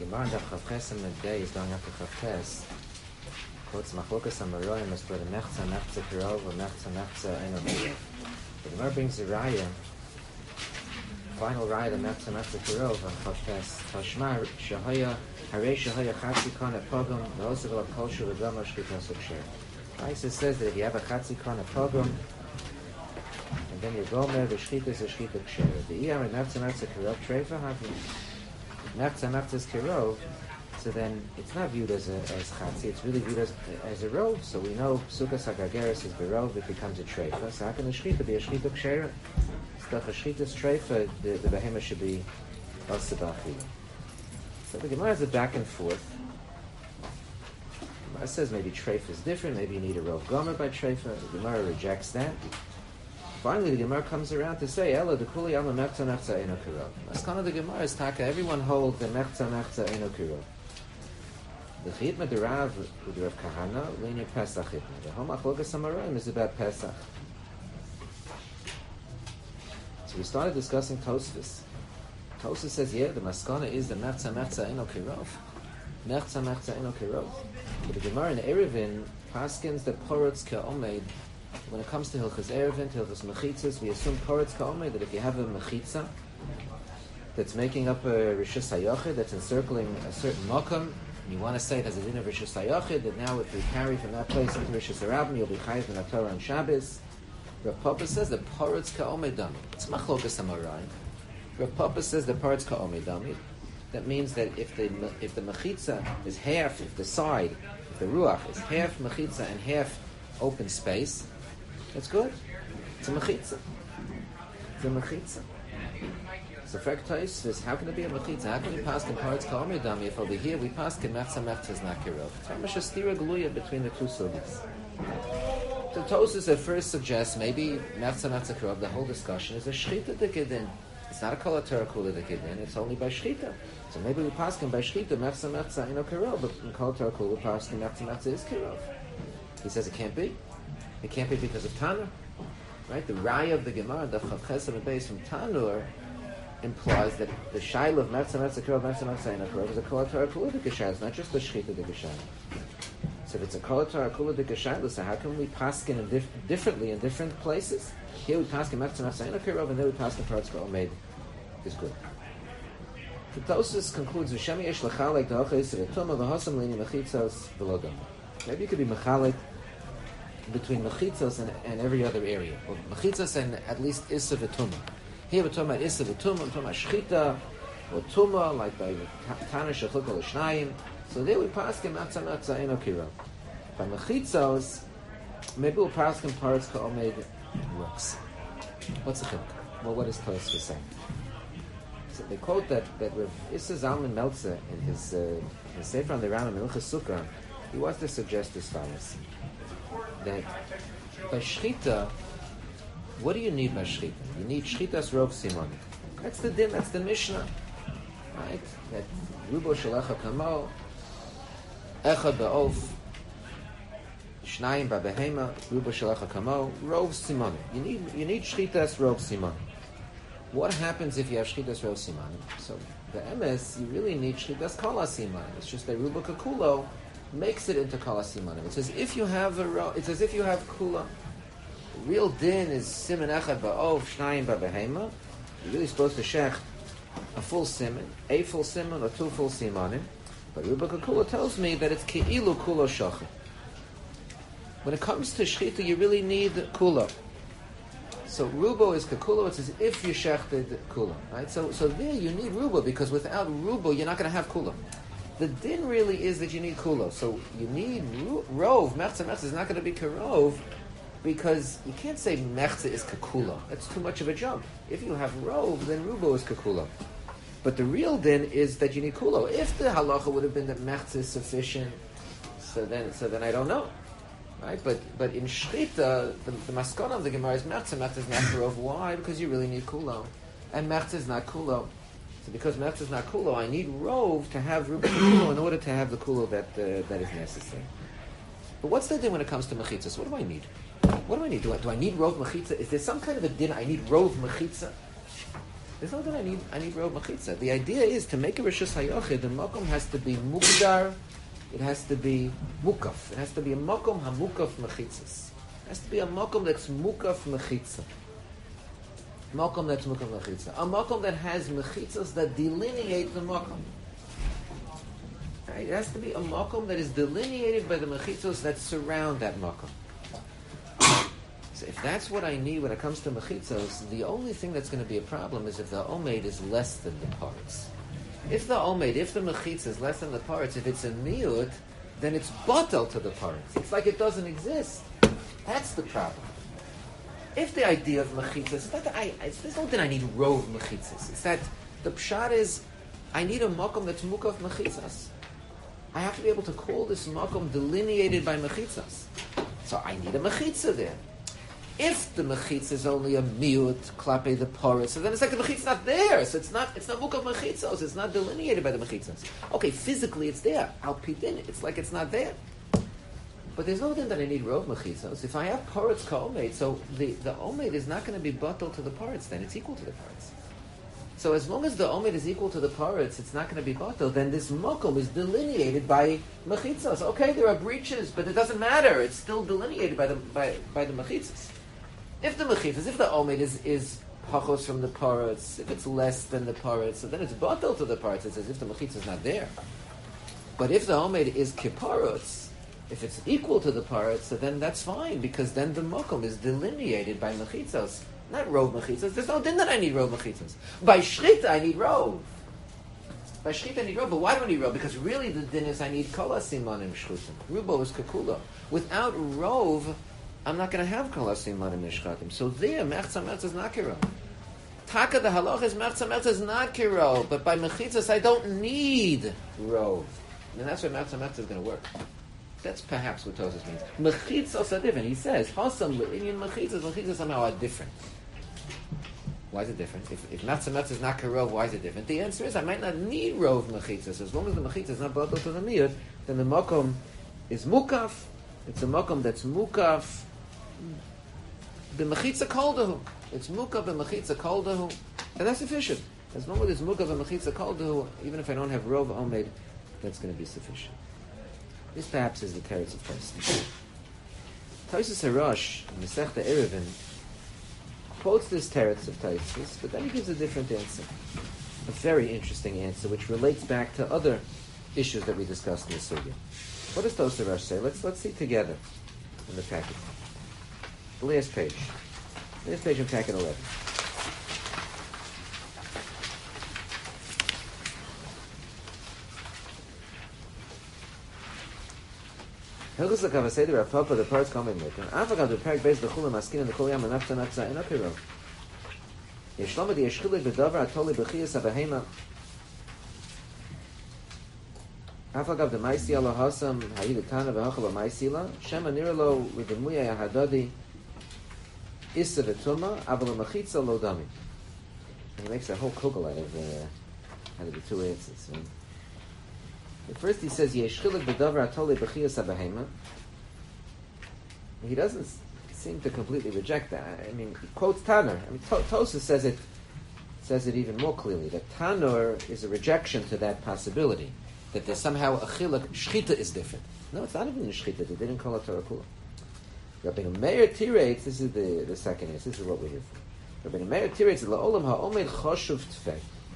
Gemara Daf Chavches and Day is going after Chavches. Quotes Machlokas Amaroyim as to the Mechza Kirov or Mechza Eno Kirov. The Gemara brings the Raya, final Raya, the Mechza Kirov on Chavches. Tashmar Shahaya Harei Shahaya Chatzi Kon Epogum Ve'osav Kol Shul V'Gamar Shchitas Uksher. Raisa says that if you have a Chatzi Kon Epogum and then you gomer the Shchitas is Shchita Uksher. The Iyam and Mechza Kirov Treifa have Mechza Kirov. So then it's not viewed as chatzi, it's really viewed as a rov. So we know Sukas HaGageres is berov, it becomes a treifa. So how can the shchita be a shchita kshera? Stuff a shchita's treifa, the behemoth should be al-sabachila. So the Gemara has a back and forth. The Gemara says maybe treifa is different, maybe you need a rov gomer by treifa. The Gemara rejects that. Finally, the Gemara comes around to say, Ela, the kuli ama mechza eno kirov. That's kind of the Gemara is taka, everyone holds the mechza eno kirov. The Chitma the Rav Kahana, linear Pesach Chitma. The Homachlokas Amaroyim is about Pesach. So we started discussing Tosfos. Tosfos says, yeah, the Maskana is the Mechza Eno Kirov. Mechza Eno Kirov. But the Gemara in Erevin paskins the Porotz Ka'omed. When it comes to Hilchas Erevin, to Hilchas Mechitzas, we assume Porotz Ka'omed that if you have a Mechitza that's making up a Rishus HaYochid, that's encircling a certain Mokum, you want to say it has a din of Rishus HaYochid, that now if we carry from that place into Rishus HaRabim, you'll be chayiv in Torah on Shabbos. Rav Papa says the Porotz Ka'omed Dami. It's Machlokas Amoraim. Rav Papa says the Porotz Ka'omed Dami. That means that if the Mechitza is half, if the side, if the Ruach is half Mechitza and half open space, that's good. It's a Mechitza. It's a Mechitza. So Frektais is how can it be a mechitza? How can we pass in parts ka'omer dami if over here we pass in mechza is not kirov? It's very much a stira gluya between the two sugis. So Tosfos at first suggests maybe mechza kirov. The whole discussion is a shchita dekidin. It's not a kol Torah kula dekidin. It's only by shchita. So maybe we pass in by shchita mechza eno kirov, but in kol Torah kula we pass in mechza is kirov. He says it can't be. It can't be because of Tanur, right? The raya of the Gemara, the Chavches and base from Tanur, implies that the shaila of mechza kirov eno kirov is a kol Torah kula dekishaila. It's not just the shchita dekishaila. So if it's a kol Torah kula dekishaila, so how can we paskin differently in different places? Here we paskin mechza eno kirov, and there we paskin parts ka'omed is good. The Tosfos concludes v'shemi yesh lechalek da'achas v'tumah v'hasam lini mechitzos v'lo dama. Maybe you could be mechalek between mechitzos and every other area, or mechitzos and at least issa v'tumah. Here we're talking about Issa v'Tumah, we're talking about Shchita, or Tumah, like by Tanur Shechuk or Shnayim. So there we paskin Mechza eno kirov. By Mechitzos, maybe we'll paskin parts ka'omed works. What's the chiluk? Well, what does Tosfos say? So they quote that Rav Issa Zalman Meltzer in his Sefer on the Rambam Hilchos Sukkah, he wants to suggest as follows: that by Shchita, what do you need by shchita? You need shchitas rov simon. That's the din. That's the Mishnah, right? That rubo shelecha kamo, echad ba'of, shnayim ba'behema, rubo shelecha kamo, rov simon. You need shchitas rov simon. What happens if you have shchitas rov simon? So the emes, you really need shchitas kala simon. It's just that rubo kakulo makes it into kala simon. It's as if you have it's as if you have kula. Real din is siman echad ba'ov shnayim ba'behema. You're really supposed to shech a full siman, a full siman, or two full simanim. But Ruba Kakula tells me that it's ke'ilu kulo shachar. When it comes to shchita, you really need kulo. So rubo is kakulo. It's as if you shechted kulo, right? So there you need rubo, because without rubo you're not going to have kulo. The din really is that you need kulo. So you need rov. Mechza is not going to be karov, because you can't say mechza is kakula. That's too much of a jump. If you have rov, then rubo is kakula. But the real din is that you need kulo. If the halacha would have been that mechza is sufficient, so then I don't know, right? But in shchita, the maskana of the Gemara is mechza is not karov. Why? Because you really need kulo, and mechza is not kulo. So because mechza is not kulo, I need rov to have rubo kulo in order to have the kulo that is necessary. But what's the din when it comes to mechitzas? What do I need? What do I need? Do I need rov mechitza? Is there some kind of a din I need rov mechitza? There's no that I need rov mechitza. The idea is to make a rishus hayochid, the makom has to be mugdar, it has to be mukaf. It has to be a makom hamukaf mechitzas. It has to be a makom that's mukaf mechitza. Makom that's mukaf mechitza. A makom that has mechitzas that delineate the makom. Right? It has to be a makom that is delineated by the mechitzos that surround that makom. So if that's what I need when it comes to mechitzos, the only thing that's going to be a problem is if the omeid is less than the parts. If the mechitza is less than the parts, if it's a miut, then it's batal to the parts. It's like it doesn't exist. That's the problem. If the idea of mechitza is that there's no that I need rov mechitzas. It's that the pshat is I need a makom that's mukaf mechitzas. I have to be able to call this makom delineated by mechitzas. So I need a mechitza there. If the mechitza is only a miut klape the porus, so then it's like the mechitza is not there. So it's not mukaf mechitzos. It's not delineated by the mechitzas. Okay, physically it's there. Al pidin, it's like it's not there. But there's no thing that I need rov mechitzos. If I have porus ka-omeid, so the omeid is not going to be batal to the parts. Then it's equal to the parts. So as long as the omeid is equal to the parts, it's not going to be batal. Then this makom is delineated by mechitzos. Okay, there are breaches, but it doesn't matter. It's still delineated by the mechitzos. If the mechitzas, if the omeid is pachos from the parts, if it's less than the parts, so then it's batal to the parts. It's as if the mechitzah is not there. But if the omeid is kiparotz, if it's equal to the parts, so then that's fine, because then the makom is delineated by mechitzos, not rov mechitzos. There's no din that I need rov mechitzos. By shrita I need rov. By shrita I need rov, but why do I need rov? Because really the din is I need kol hasimanim shchutim. Rubo is kakula. Without rov, I'm not going to have kol hasimanim nishchatim. So there, mechza is not kiro. Taka the halach is mechza is not kiro, but by mechitzos I don't need rov. And that's why mechza is going to work. That's perhaps what Tosas means. Mechitzos are different. He says, Hasam le'inyan mechitzos somehow are different. Why is it different? If mechza is not kiro, why is it different? The answer is I might not need rov mechitzos. As long as the mechitzos is not bottled to the miyud, then the makom is mukaf. It's a makom that's mukaf. The mechitza koldahu. It's mukaf and mechitza koldahu, and that's sufficient. As long as it's mukaf and mechitza koldahu, even if I don't have rov omeid, that's going to be sufficient. This perhaps is the teretz of Tosfos. Tosfos Harosh in Masechta Eruvin quotes this teretz of Tosfos, but then he gives a different answer, a very interesting answer, which relates back to other issues that we discussed in the sugya. What does Tosfos Harosh say? Let's see together in the packet. The last page in packet 11. Hilchos l'kavasei Rav Papa, the parts coming with him. Afagav the parak based the chulam askin and the kol yam and nafta in apiro. Yeshlomad yeshchilik b'davar atoli b'chiyas abahema. Afagav the maisi ala hasam hayidetana v'hachal maisila shema niralo l'demuya yahadadi issa v'tuma aval machitza lo dami. He makes a whole kugel out of the two answers. Right? At first he says yeshchilik b'davar atoli b'chiyas abahema. He doesn't seem to completely reject that. I mean, he quotes Tanur. I mean, Tosfos says it even more clearly that Tanur is a rejection to that possibility that there's somehow a chiluk. Shchita is different. No, it's not even a shchita. They didn't call it Torah Kula. Rabbeinu Meir tirates. This is the second answer. This is what we're here for. Rabbeinu Meir tirates la'olam ha'omed choshuv tfei.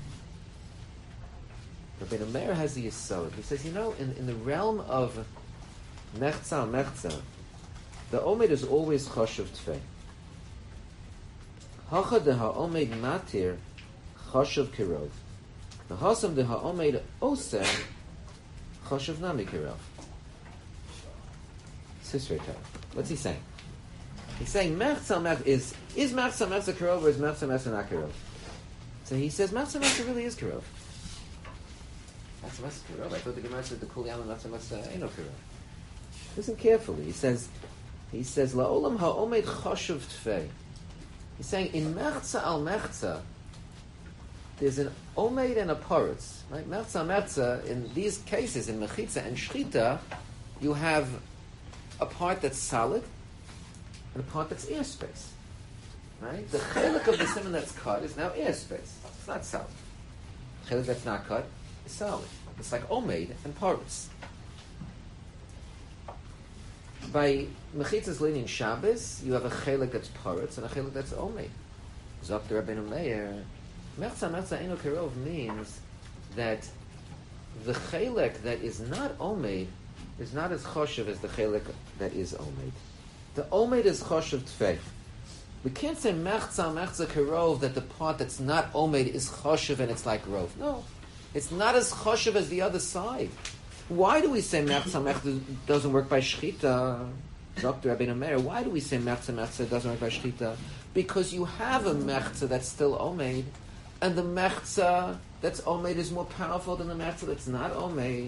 Rabbeinu Meir has the yesod. He says, in the realm of mechza, the omed is always choshuv tfei. Hacha de ha'omed matir choshuv kirov. The hasam de ha'omed oser choshuv nami kirov. What's he saying? He's saying mechza is mechza kirov or is mechza not kirov? So he says mechza really is kirov. I thought the Gemara said the kul yam and mechza ain't no kirov. Listen carefully. He says la'olam ha'omed choshuv tfei. He's saying in mechza al mechza there's an omed and a parutz. Right? Mechza in these cases in mechitza and shchita you have a part that's solid and a part that's airspace. Right? The chelik of the simon that's cut is now airspace. It's not solid. Chelik that's not cut is solid. It's like omeid and parutz. By mechitzas leinin Shabbos, you have a chelik that's parutz and a chelik that's omeid. Zok the Rabbeinu Meir, mechza eino kerov means that the chelik that is not omeid is not as choshev as the chelik that is omeid. The omeid is choshev tfei. We can't say mechza kerov that the part that's not omeid is choshev and it's like rov. No, it's not as choshev as the other side. Why do we say mechza doesn't work by shchita? Dr. Rabbeinu Meir, why do we say mechza doesn't work by shchita? Because you have a mechza that's still omeid, and the mechza that's omeid is more powerful than the mechza that's not omeid.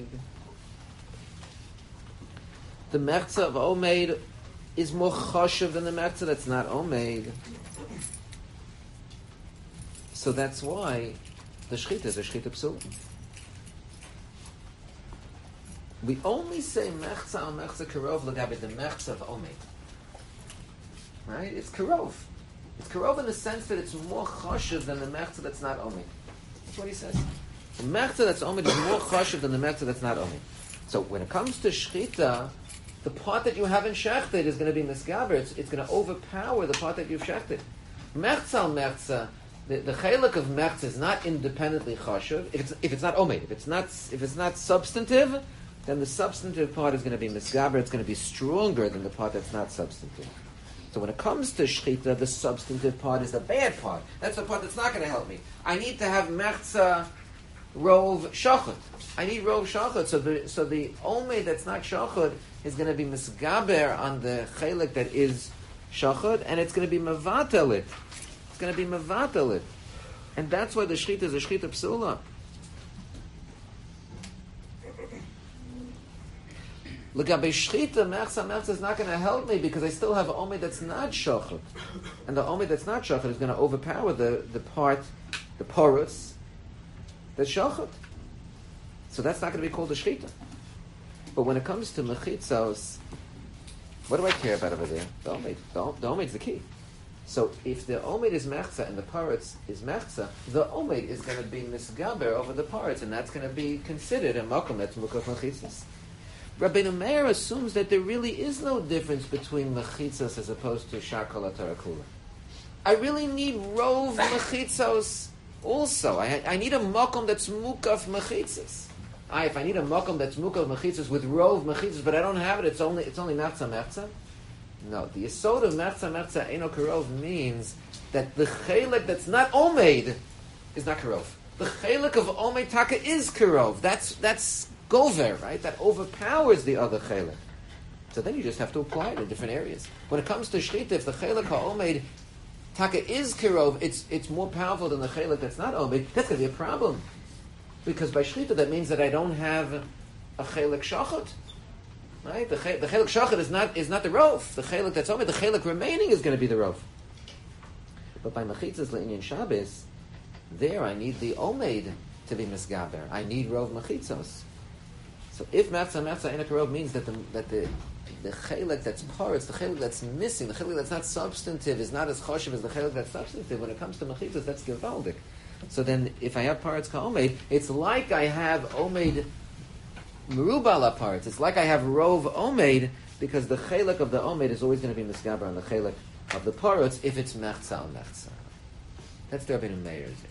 The mechza of omeid is more choshev than the mechza that's not omeid. So that's why the shchita is a shchita psul. We only say mechza al mechza karov l'gabe the mechza of omeid. Right? It's karov. It's karov in the sense that it's more choshev than the mechza that's not omeid. That's what he says. The mechza that's omeid is more choshev than the mechza that's not omeid. So when it comes to shchita, the part that you haven't shechted is going to be misgaber. It's going to overpower the part that you've shechted. Mechza al mechza, the chelik of mechza is not independently choshev. If it's not omeid, if it's not substantive, then the substantive part is going to be misgaber. It's going to be stronger than the part that's not substantive. So when it comes to shchita, the substantive part is the bad part. That's the part that's not going to help me. I need to have mechza rov shachot. I need rov shachot. So the omeid that's not shachot is going to be misgaber on the chelik that is shachot, and it's going to be mavatal it. It's going to be mavatal it. And that's why the shchita is a shchita psula. L'gabei shchita, mechza is not going to help me because I still have an omeid that's not shachot. And the omeid that's not shachot is going to overpower the part, the porus, that's shachot. So that's not going to be called a shchita. But when it comes to mechitzos, what do I care about over there? The omeid. The omeid's the key. So if the omeid is mechza and the parutz is mechza, the omeid is going to be misgaber over the parutz, and that's going to be considered a makom that's mukaf mechitzos. Rabbeinu Meir assumes that there really is no difference between mechitzos as opposed to shakal atarakula. I really need rov mechitzos also. I need a makom that's mukaf mechitzos. If I need a makom that's mukaf mechitzos with rov mechitzos, but I don't have it, it's only mechza. No, the yesod of mechza eno karov means that the chelik that's not omeid is not karov. The chelik of omeid taka is karov. That's gover, right? That overpowers the other chelik. So then you just have to apply it in different areas. When it comes to shchita, if the chelik ha'omeid taka is karov, it's more powerful than the chelik that's not omeid. That's going to be a problem, because by shchita that means that I don't have a chelik shachot. Right? The chelik shachot is not the rov. The chelik that's omeid, the chelik remaining is going to be the rov. But by mechitzas le'inyan Shabbos, there I need the omeid to be misgaber. I need rov mechitzos. So if mechza ena karov means that the chelik that's parutz, the chelik that's missing, the chelik that's not substantive is not as choshev as the chelik that's substantive. When it comes to mechitzos, that's gewaldik. So then, if I have parutz ka-omeid, it's like I have omeid merubal parutz. It's like I have rov omeid, because the chelik of the omeid is always going to be misgaber on the chelik of the parutz if it's mechza al mechza. That's the Rabbeinu Meir's answer.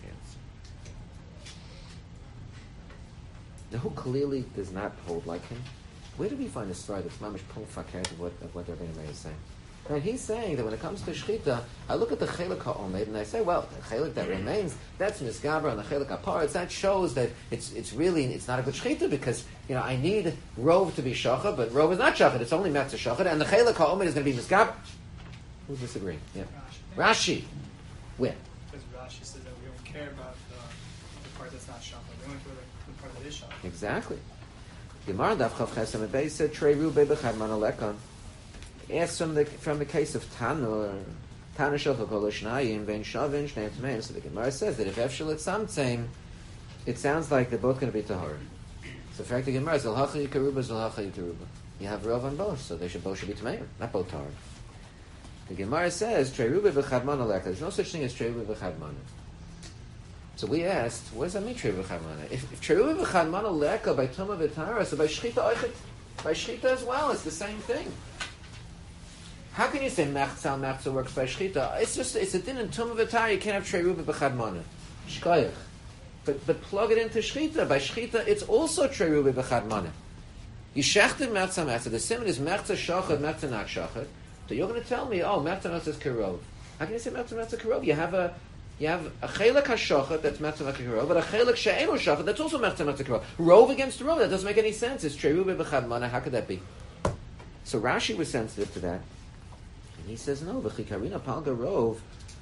Now, who clearly does not hold like him? Where do we find a story that's mamish pung fakert of what the Rabbeinu Meir is saying? Right, he's saying that when it comes to shchita, I look at the chelik ha'omeid and I say, well, the chelik that remains, that's misgaber on the chelik ha'paretz. That shows that it's not a good shchita, because I need rov to be shachar, but rov is not shachar. It's only mechza shachar, and the chelik ha'omeid is going to be misgaber. Who's disagreeing? Yeah, Rashi. Where? Because Rashi says that we don't care about the part that's not shachar. We only care about the part that is shachar. Exactly. Gemara daf chav chesem and beis said trei rubei b'chad man alekon. Asked from the case of Tanur, Tanur shel kol shnayim vein shavin shnei tmeim. So the Gemara says that if efshel it's something, it sounds like they're both going to be tahor. So in fact, the Gemara is zilhacha yikaruba, zilhacha yikaruba. You have rov on both, so they both should be tmeim, not both tahor. The Gemara says trei rubei b'chad man alekon. There's no such thing as trei rubei b'chad man. So we asked, what does that mean, Treruba B'chad Mana? If Treruba B'chad Mana leka by Tumah V'Tara, so by Shchita Oichet, by Shchita as well, it's the same thing. How can you say Mechza works by Shchita? It's a din in Tumah V'Tara, you can't have Treruba B'chad Mana. Shkoyach. But plug it into Shchita. By Shchita, it's also Treruba B'chad Mana. You shechted Mechza. The simon is Mechza Shachad, Mechza not Shachad. So you're going to tell me, Mechza is Karov. How can you say Mechza Karov? You have a chelak hashochet that's Mechza Karov, but a chelak she'eno shochet that's also Mechza Karov. Rove against Rove, that doesn't make any sense. It's Treruba B'chad Mana. How could that be? So Rashi was sensitive to that. And he says, no, v'chikarina palga rov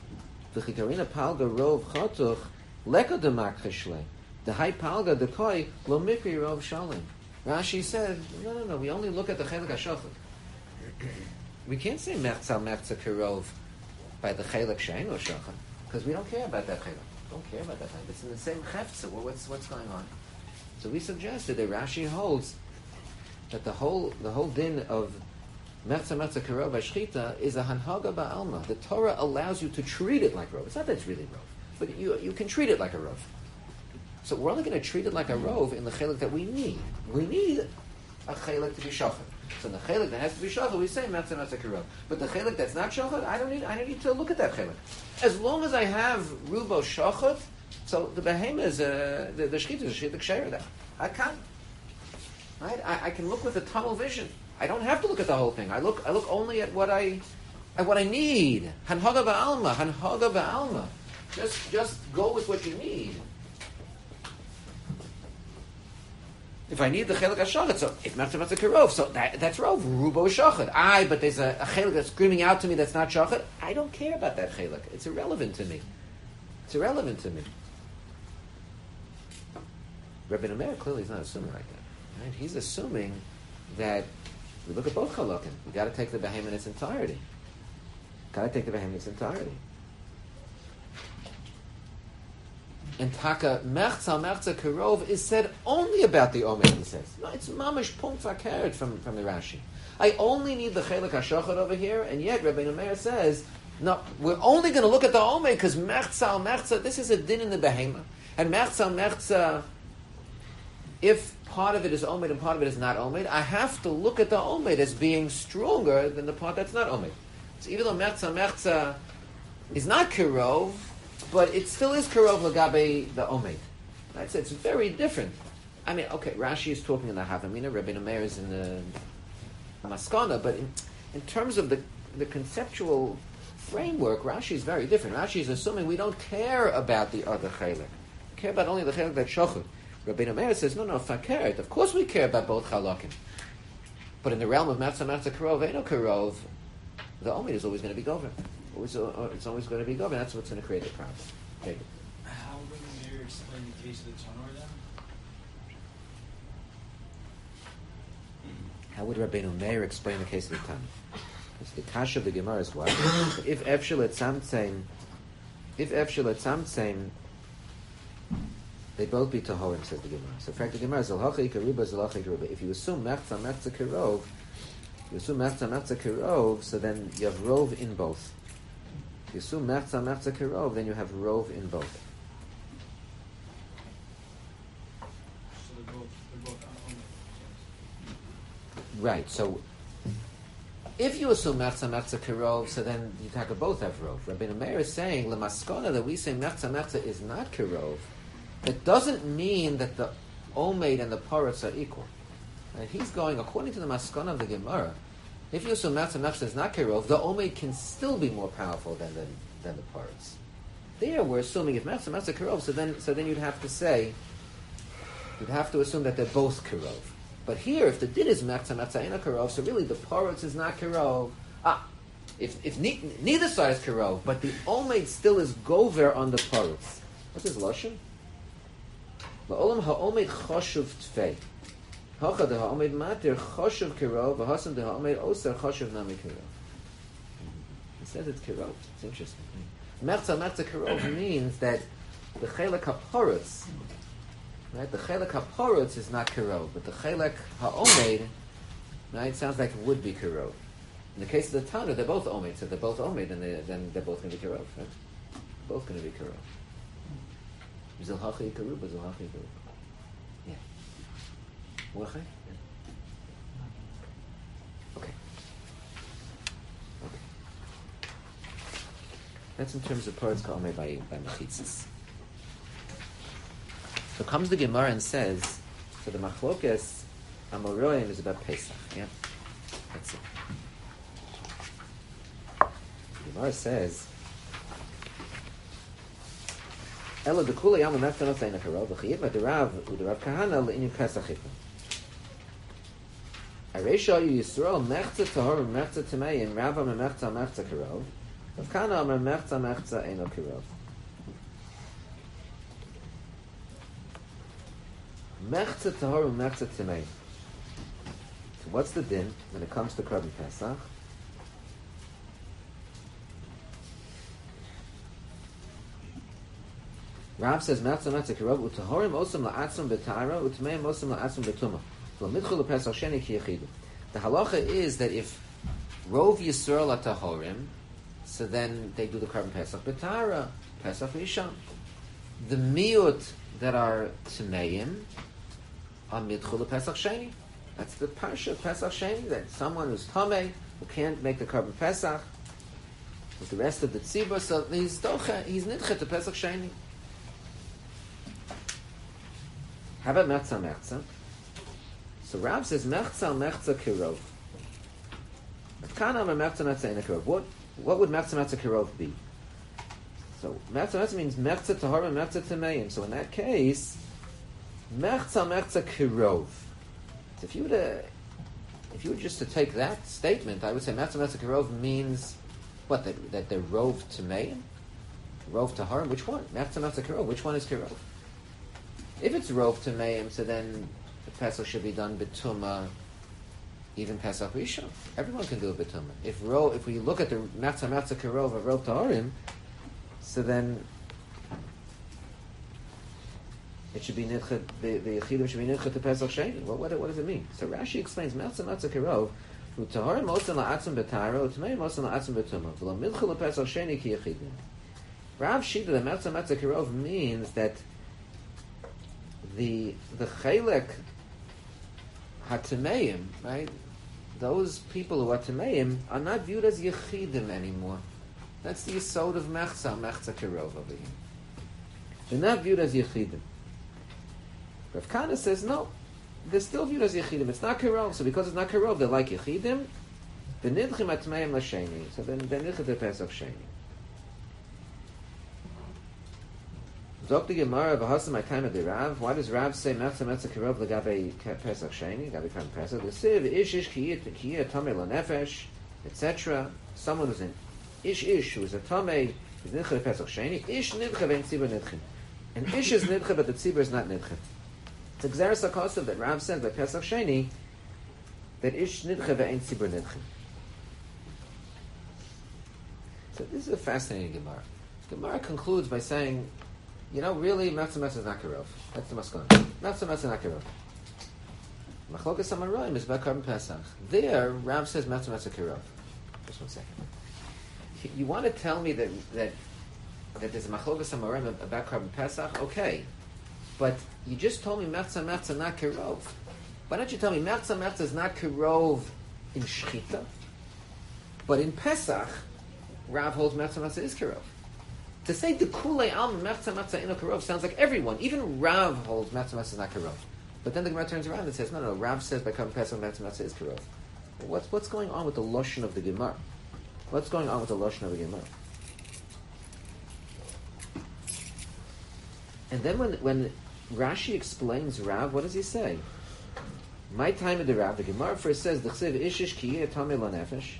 chatuch leka demak chishle. The high palga dekoi lo mikri rov shalim. Rashi said, no, we only look at the chelak hashochet. We can't say Mechza Karov by the chelak she'eno shochet, because we don't care about that chelak. Don't care about that chelak. It's in the same chefza. Well, what's going on? So we suggested that Rashi holds that the whole din of Mechza Karov by Shchita is a hanhaga ba'alma. The Torah allows you to treat it like rov. It's not that it's really rov, but you can treat it like a rov. So we're only going to treat it like a rov in the chelak that we need. We need a chelak to be shachar. So in the chelak that has to be shachar, we say Mechza Karov. But the chelak that's not shachar, I don't need to look at that chelak. As long as I have rubo shachar, so the behem is the shchita is a shchita ksheira. I can't. Right? I can look with a tunnel vision. I don't have to look at the whole thing. I look only at what I need. Hanhaga ba'alma. Just go with what you need. If I need the chelak hashochet, so if Mechza Karov, so that's rov. Rubo shochet. But there's a chelak that's screaming out to me that's not shochet. I don't care about that chelak. It's irrelevant to me. Rabbi Meir clearly is not assuming like that. Right? He's assuming that we look at both halakim. We got to take the behem in its entirety. And Taka Mechza Karov is said only about the Omer, he says. No, it's mamish punkt vakeret from the Rashi. I only need the chelak hashochet over here, and yet Rabbi Meir says, no, we're only going to look at the Omer because Mechza, this is a din in the behema. And Mechza, if part of it is Omed and part of it is not Omed, I have to look at the Omed as being stronger than the part that's not Omed. So even though Mechza is not Kirov, but it still is Kirov Lagabe the Omed. Right? So it's very different. I mean, okay, Rashi is talking in the Havamina, Rabbi Meir is in the Maskana, but in terms of the conceptual framework, Rashi is very different. Rashi is assuming we don't care about the other Chelek. We care about only the Chelek that's Shochud. Rabbi Meir says, no, fakert. Of course we care about both chalakim. But in the realm of Mechza Karov, Eino Karov, the Omed is always going to be governed. It's always going to be governed. That's what's going to create a problem. Okay. How would Rabbi Meir explain the case of the Tanur then? How would Rabbi Meir explain the case of the Tanur? It's the kasha of the Gemara is what? If Efshel at Samtsein, they both be Tahorim, says the Gemara. So, in fact, the Gemara is Zalhachi Karuba, Zalhachi Karuba. If you assume Mechza Karov, so then you have Rov in both. If you assume Mechza Karov, then you have Rov in both. So they're both on. Right, so if you assume Mechza Karov, so then you both have Rov. Rabbi Meir is saying, Lemaskona, that we say Mechza is not Karov. It doesn't mean that the Omed and the Paretz are equal. Right? He's going, according to the Maskana of the Gemara, if you assume Mechza is not Karov, the Omed can still be more powerful than the Paretz. There, we're assuming if Mechza Karov, so then you'd have to assume that they're both Karov. But here, if the din is Mechza Eino Karov, so really the Paretz is not Karov. If neither side is Karov, but the Omed still is Gover on the Paretz. What's his Lashon? La'olam ha'omed choshuv tfei. Hacha de ha'omed matir choshuv kirov, v'hasan de ha'omed oser choshuv nami kirov. He says it's kirov. It's interesting. Mechza kirov means that the chelak ha'porutz, right? The chelak ha'porutz is not kirov, but the chelak ha'omed, right? Sounds like it would be kirov. In the case of the Tana, they're both omed, so they're both omed, and then they're both going to be kirov, right? Both going to be kirov. Zilhachi Karuba, Zilhachi Karuba. Yeah. Mordechai? Yeah. Okay. That's in terms of parts called made by Mechitzis. So comes the Gemara and says, so the Machlokes Amoroim is about Pesach. Yeah? That's it. The Gemara says, Ela dekula yama meftanot leina karov v'chiyivma derav uderav kahana le'inu Pesach hippa. Areisha yu Yisrael mechza tahor mechza tameim rava mechza mechza karov v'kana amar mechza mechza eino karov. Mechza tahor mechza tameim. So what's the din when it comes to Korban Pesach? Rav says, "Matzah matzah kirov utahorim osam la'atzum b'tara utmeim osam la'atzum b'tumah v'lamitchul l'pesach sheni ki yechidu." The halacha is that if rov Yisrael atahorim, so then they do the Korban Pesach b'tara, Pesach rishon. The miut that are tmeim are mitchul l'pesach sheni. That's the parsha of Pesach sheni. That someone who's tamei who can't make the Korban Pesach with the rest of the tzibur, so he's docha, he's nidchet to Pesach sheni. How about mechza mechza? So Rav says mechza mechza kirov. What would mechza mechza kirov be? So mechza mechza means mechza tahor and mechza tameim. So in that case, mechza mechza kirov. So if you were just to take that statement, I would say mechza mechza kirov means what? That they're rov tameim, rov tahor. Which one? Mechza mechza kirov. Which one is kirov? If it's rov tameim, so then the Pesach should be done b'tumah, even Pesach Rishon. Everyone can do a b'tumah. If we look at the matzah karov of rov taharim, so then it should be nidchet. The yechidim should be nidchet to Pesach Sheni. What does it mean? So Rashi explains matzah karov utaharim osan la'atzim b'tara utmeim osan la'atzim b'tumah v'lo midchel Pesach Sheni ki yechidim. Rav Shita the matzah karov means that the chelek hatameim, right? Those people who are tameim are not viewed as yechidim anymore. That's the yesod of mechza kirov over here. They're not viewed as yechidim. Rav Kana says no, they're still viewed as yechidim. It's not kirov, so because it's not kirov, they're like yechidim. V'nidchim hatameim l'sheni, so then they're nidchim to Pesach sheni. Dr. Gemara v'hasam my time of the Rav. Why does Rav say mechza kirov legabe Pesach sheni, legabe Korban Pesach? The siv ish kiyeh tamei lanefesh, etc. Someone who's an ish who is a tamei is nidche Pesach sheni. Ish nidche ve'en tzibur nidche. And ish is nidche, but the tzibur is not nidche. It's exeris hakosav that Rav says by Pesach sheni that ish nidche ve'en tzibur nidche. So this is a fascinating Gemara. Gemara concludes by saying, really, Matzah Matzah is not Kirov. That's the Maskon. Matzah Matzah is not Kirov. Machlokas Amaroim is about Korban Pesach. There, Rav says Matzah Matzah Kirov. Just 1 second. You want to tell me that there's a Machlokas Amaroim about Korban Pesach? Okay. But you just told me Matzah Matzah not Kirov. Why don't you tell me Matzah Matzah is not Kirov in Shchita, but in Pesach, Rav holds Matzah Matzah is Kirov. To say the kulei alma mechza matzah ino karov sounds like everyone, even Rav holds matzah matzah is not karov. But then the Gemara turns around and says, no, Rav says by Korban Pesach matzah matzah is karov. What's going on with the lashon of the Gemara? What's going on with the lashon of the Gemara? And then when Rashi explains Rav, what does he say? My time of the Rav, the Gemara first says the chsiv ishish kiyeh tamei lanefesh.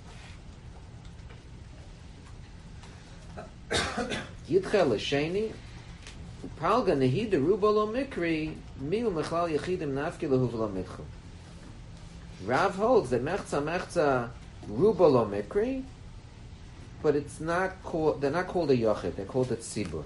Yitchel l'sheni, upalga nehida ruba lo mikri, mil mechlal yechidim nafki lehu v'lo mitchu. Rav holds that mechza ruba lo mikri, but it's not called. They're not called a yochid. They're called a tzibur.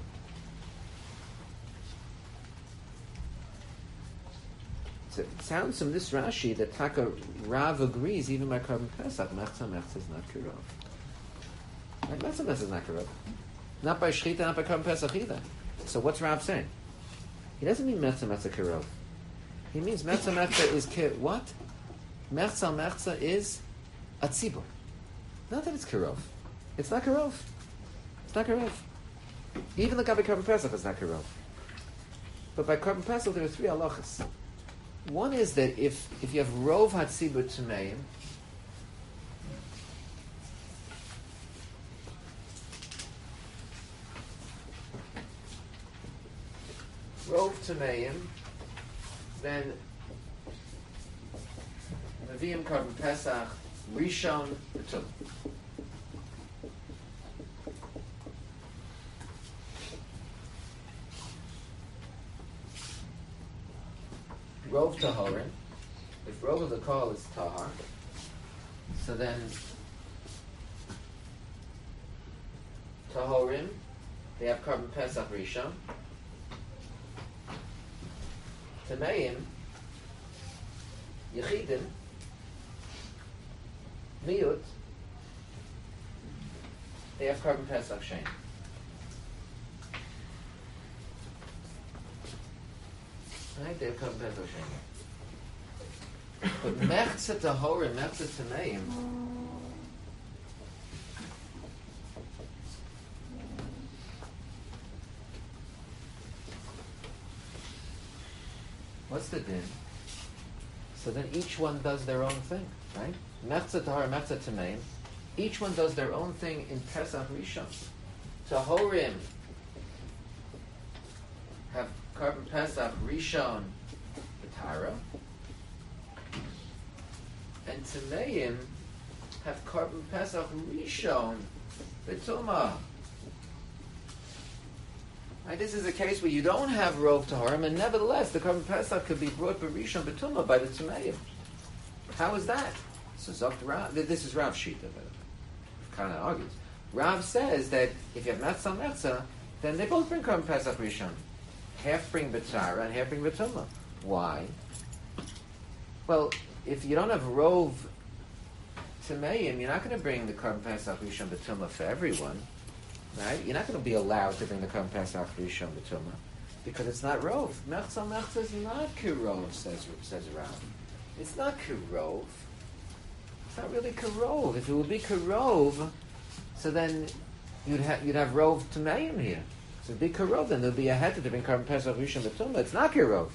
So it sounds from this Rashi that Taka Rav agrees even by Korban Pesach mechza is not kirov. Mechza is not kirov. Not by Shechita, not by Korban Pesach either. So what's Rav saying? He doesn't mean Mechza Mechza Kirov. He means Mechza Mechza is what? Mechza Mechza is a tzibur. Not that it's Kirov. It's not Kirov. It's not Kirov. Even the Gabi Karban Pesach is not Kirov. But by Karban Pesach there are three halachas. One is that if you have Rov HaTzibur Tameim, Rov Tameim, then Nevi'im Karban Pesach, Rishon B'tum. Rov Tahorin, if Rov of the call is Tahar, so then Tahorim, they have Karban Pesach Rishon. Tameim, Yechidim, Miyut, they have Karban Pesach Sheni. Right? They have Karban Pesach Sheni. But Mechza Tahorim, Mechza Tameim, what's the din? So then each one does their own thing, right? Mechza Tahar, Mechza Tameim. Each one does their own thing in Pesach Rishon. Tahorim have Karban Pesach Rishon B'Tara, and Tameim have Karban Pesach Rishon B'Tumah. Right, this is a case where you don't have Rov Taharim, and nevertheless the Karban Pesach could be brought B'Rishon B'Tumah by the Tameim. How is that? So Zokt Rav, this is Rav's sheet of it. Kind of argues. Rav says that if you have Mechza Mechza, then they both bring Karban Pesach Rishon. Half bring B'Tzara and half bring B'Tumah. Why? Well, if you don't have Rov Tameim, you're not going to bring the Karban Pesach Rishon B'Tumah for everyone. Right? You're not going to be allowed to bring the Karban Pesach Rishon B'Tumah because it's not Rov. Mechza Mechza is not Kirov, says Rav. It's not Kirov. It's not really Kirov. If it would be Kirov, so then you'd have Rov Tameim here. So it'd be Kirov, then there'd be a head to bring Karban Pesach Rishon B'Tumah. It's not Kirov.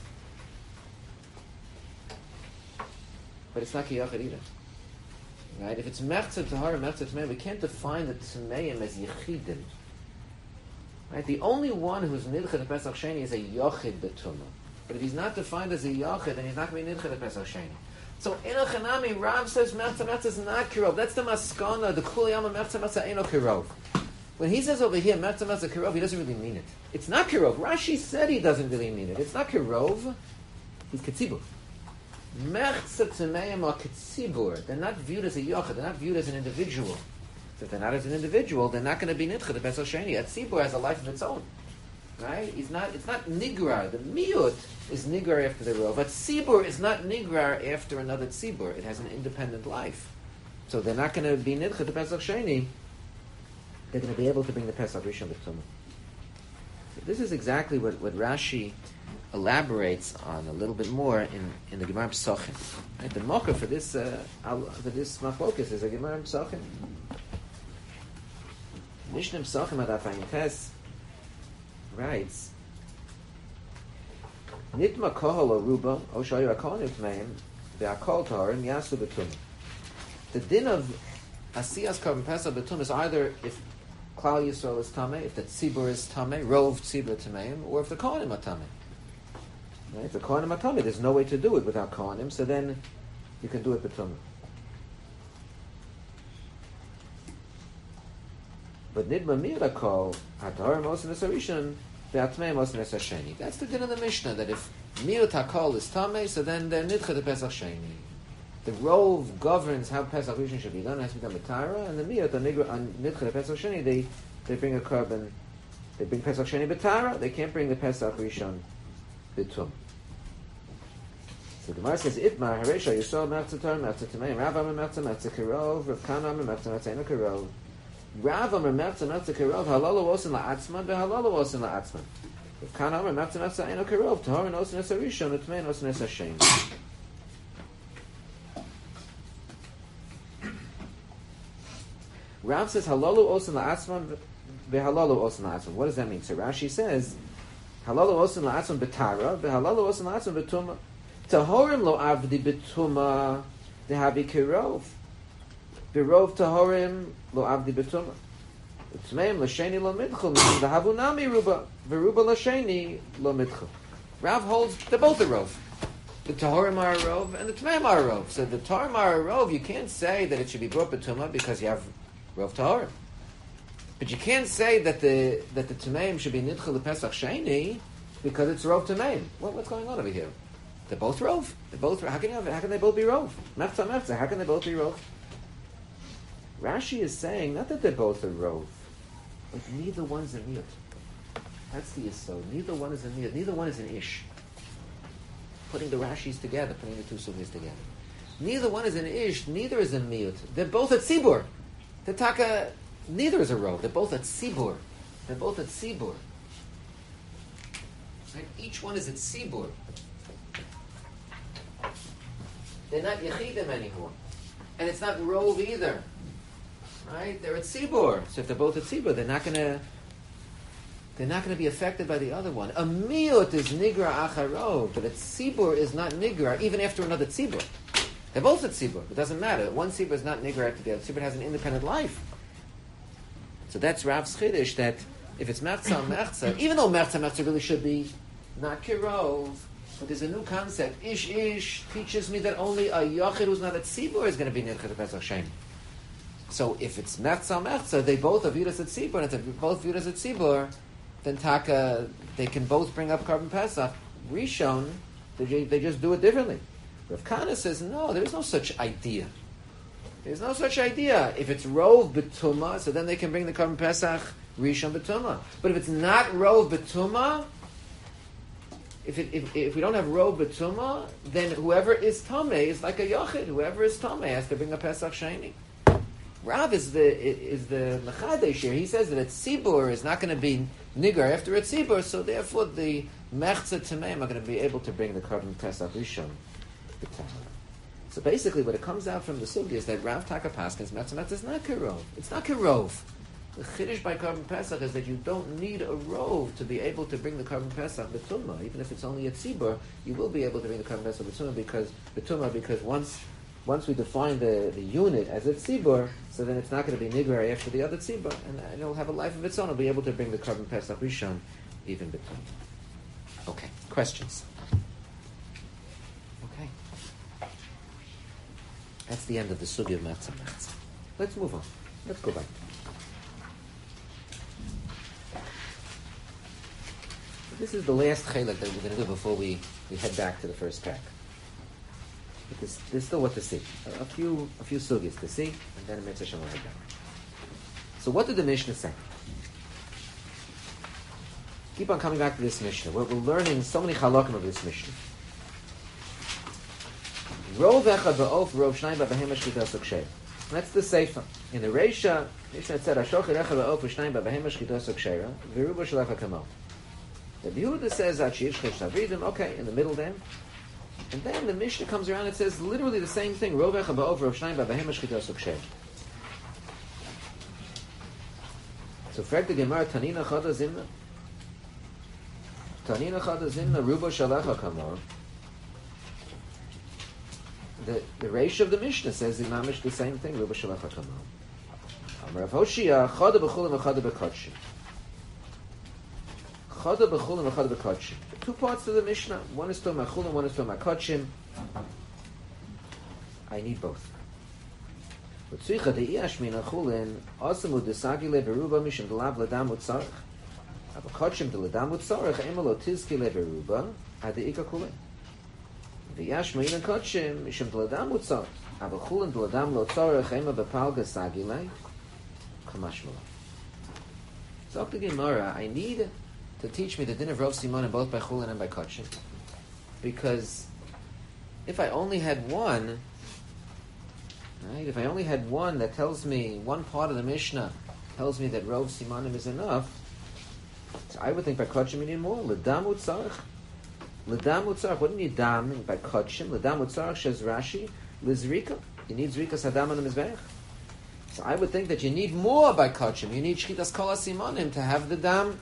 But it's not Kiyachid either. Right? If it's Mechza Tahar, Mechza Tameim, we can't define the Tameim as Yechidim. Right? The only one who's Nidchet at Pesach Sheni is a Yochid B'Tumah. But if he's not defined as a Yochid, then he's not going to be Nidchet at Pesach Sheni. So in a Chanami, Rav says Mechza Mechza is not Kirov. That's the Maskana, the Kuliyama Mechza Mechza Eino Kirov. When he says over here Mechza Mechza Kirov, he doesn't really mean it. It's not Kirov. Rashi said he doesn't really mean it. It's not Kirov. He's Ketzibur. Mechza Tameim are Ketzibur. They're not viewed as a Yochid. They're not viewed as an individual. So if they're not as an individual, they're not going to be Nidchet the Pesach Sheni. A Tzibur has a life of its own. Right? It's not Nigrar. The Miyut is Nigrar after the Rov. But Tzibur is not Nigrar after another Tzibur. It has an independent life. So they're not going to be Nidchet the Pesach Sheni. They're going to be able to bring the Pesach Rishon B'Tumah. So this is exactly what Rashi elaborates on a little bit more in the Gemara Pesachim. Right? The mocker for this machlokas is a Gemara Pesachim. Mishnah Pesachim Adaf Ayin Tes writes, Nitma kohol o ruba o shayu akonim tmeim ve'akol taharim yasu b'tumah. The din of asiyas Karban Pesach b'tumah is either if Klal Yisrael is tamei, if the tzibur is tamei, rov tzibur tameim, or if the kohanim are tamei. Right? If the kohanim are tamei, there's no way to do it without kohanim, so then you can do it b'tumah. But nidma mirakol hatahar mosin esarishon ve'atmei mosin esasheni. That's the din of the Mishnah, that if mirat hakol is tamei, so then they're nidcha the Pesach Sheni. The rov governs how Pesach Rishon should be done. It has to be done with Tara, and the mirat on nidcha the Pesach Sheni, they bring a carbon. They bring Pesach Sheni b'Tara. They can't bring the Pesach Rishon b'Tum. So the Gemara says, Itmar haresha yisrael mechza Torah mechza tamei Rav Amar mechza mechza kirov Rav Kana Amar mechza mechza eno kirov. Rav Amar mechza mechza kirov halala wosin la'atzman vehalala wosin la'atzman. Kan Amar Matzah Matzah Eino Kerov Tahor and Osin Es HaRishon Utmei and Osin Es HaSheni. Rav says Halalu Osin LaAtzman VeHalalu Osin LaAtzman. What does that mean? So Rashi says Halalu Osin LaAtzman B'Tara VeHalalu Osin LaAtzman B'Tuma. Tahorim Lo Avdi B'Tuma Dehabi Kerov. Birov Tahorim Lo Avdi B'Tuma. Utmeim L'Sheni Lo Midchul Dehavu Nami Ruba Veruba L'Sheni Lo Midchul. Rav holds they're both a rov. The Tahorim are a rov and the Tmeim are a rov. So the Tahorim are a rov. You can't say that it should be brought B'Tuma because you have Rov Tahorim. But you can't say that the Tmeim should be Nidchul L'Pesach Sheni because it's Rov Tmeim. What's going on over here? They're both Rov. They're both. How can they both be Rov? Mechza Mechza. How can they both be Rov? Rashi is saying not that they're both a Rov, but neither one's a Miyut. That's the Yisod. Neither one is a Miyut. Neither one is an Ish. Putting the Rashis together, putting the two Sugyas together. Neither one is an Ish. Neither is a Miyut. They're both at Tzibur. The Taka. Neither is a Rov. They're both at Tzibur. They're both at Tzibur. Right? Each one is at Tzibur. They're not Yechidim anymore. And it's not Rov either. Right? They're at Tzibur. So if they're both at Tzibur, they're not going to be affected by the other one. A Miyut is Nigra Acharov, but a Tzibur is not Nigra, even after another Tzibur. They're both at Tzibur. It doesn't matter. One Tzibur is not Nigra after the other. Tzibur has an independent life. So that's Rav's Chiddush, that if it's Mechza Mechza, even though Mechza Mechza really should be not Kirov, but there's a new concept. Ish teaches me that only a Yochid who's not at Tzibur is going to be Nidchul L'Pesach Sheni. So if it's Mechza, they both are viewed as at Tzibur, and if they're both viewed as at Tzibur, then Taka, they can both bring up Korban Pesach. Rishon, they just do it differently. Rav Kana says, no, there's no such idea. There's no such idea. If it's Rov B'Tuma, so then they can bring the Korban Pesach Rishon B'Tuma. But if it's not Rov B'Tuma, if we don't have Rov B'Tuma, then whoever is Tameh is like a Yochid. Whoever is Tameh has to bring a Pesach Sheni. Rav is the Mechadesh here. He says that a Tzibur is not going to be Nigar after a Tzibur, so therefore the Mechza Tameim are going to be able to bring the Korban Pesach Rishon. So basically what it comes out from the Sugya is that Rav Taka Paskins Mechza is not Kirov. It's not Kirov. The Chiddush by Korban Pesach is that you don't need a Rov to be able to bring the Korban Pesach B'Tumah. Even if it's only a Tzibur, you will be able to bring the Korban Pesach B'Tumah because once we define the unit as a tzibur, so then it's not going to be nigrar after the other tzibur, and it'll have a life of its own. It'll be able to bring the Korban Pesach Rishon even between. Okay, questions? Okay. That's the end of the sugya of Mechza Mechza. Let's move on. Let's go back. This is the last chilek that we're going to do before we head back to the first pack. But there's still what to see. A few sugyas to see, and then a mitzvah shall head down. So what did the Mishnah say? Keep on coming back to this Mishnah. We're learning so many halakim of this Mishnah. Rov echad ba'of, rov shnayim ba'behem shchita sokshei. That's the Seifa. In the Reisha, Mishnah said, Ashochet echad ba'of, shnayim ba'behem shchita sokshei, v'ruba shalecha kamol. The Yehuda says, okay, in the middle then. And then the Mishnah comes around and says literally the same thing. Rov echad ba'of, rov shnayim ba'behem shchita sokshei. So frag the Gemara, Tanina chada zimna. Tanina chada zimna, ruba shalecha kamol. The Reish of the Mishnah says the mamish the same thing. Ruba shalecha kamol. Amar Rav Hoshia, chada b'chulim v'chada b'kotshim. Chada b'chulim v'chada b'kotshim. Two parts to the Mishnah. One is talking about chulim, one is talking about kotshim. I need both. V'tzicha de'iyash min ha'chulin asamu desagi le beruba mishim delav ledam u'tzarech. Aber kotshim de ledam u'tzarech emelo tizki le beruba ade'ika kulin. V'yash min ha'kotshim mishim deladam u'tzarech. Aber chulin deladam lo tzarech ema bepalga sagi le kamashmala. So the Gemara, I need to teach me the din of Rov Simanim both by chulin and by kotshim, because if I only had one, right? If I only had one that tells me one part of the Mishnah tells me that Rov Simanim is enough, So I would think by kachim you need more. L'dam utzarech. L'dam utzarech. What do you need dam by kachim? L'dam utzarech says Rashi. L'zrika. You need zrika sadam on the mizbeach. So I would think that you need more by kachim. You need shchitas kol hasimanim to have the dam.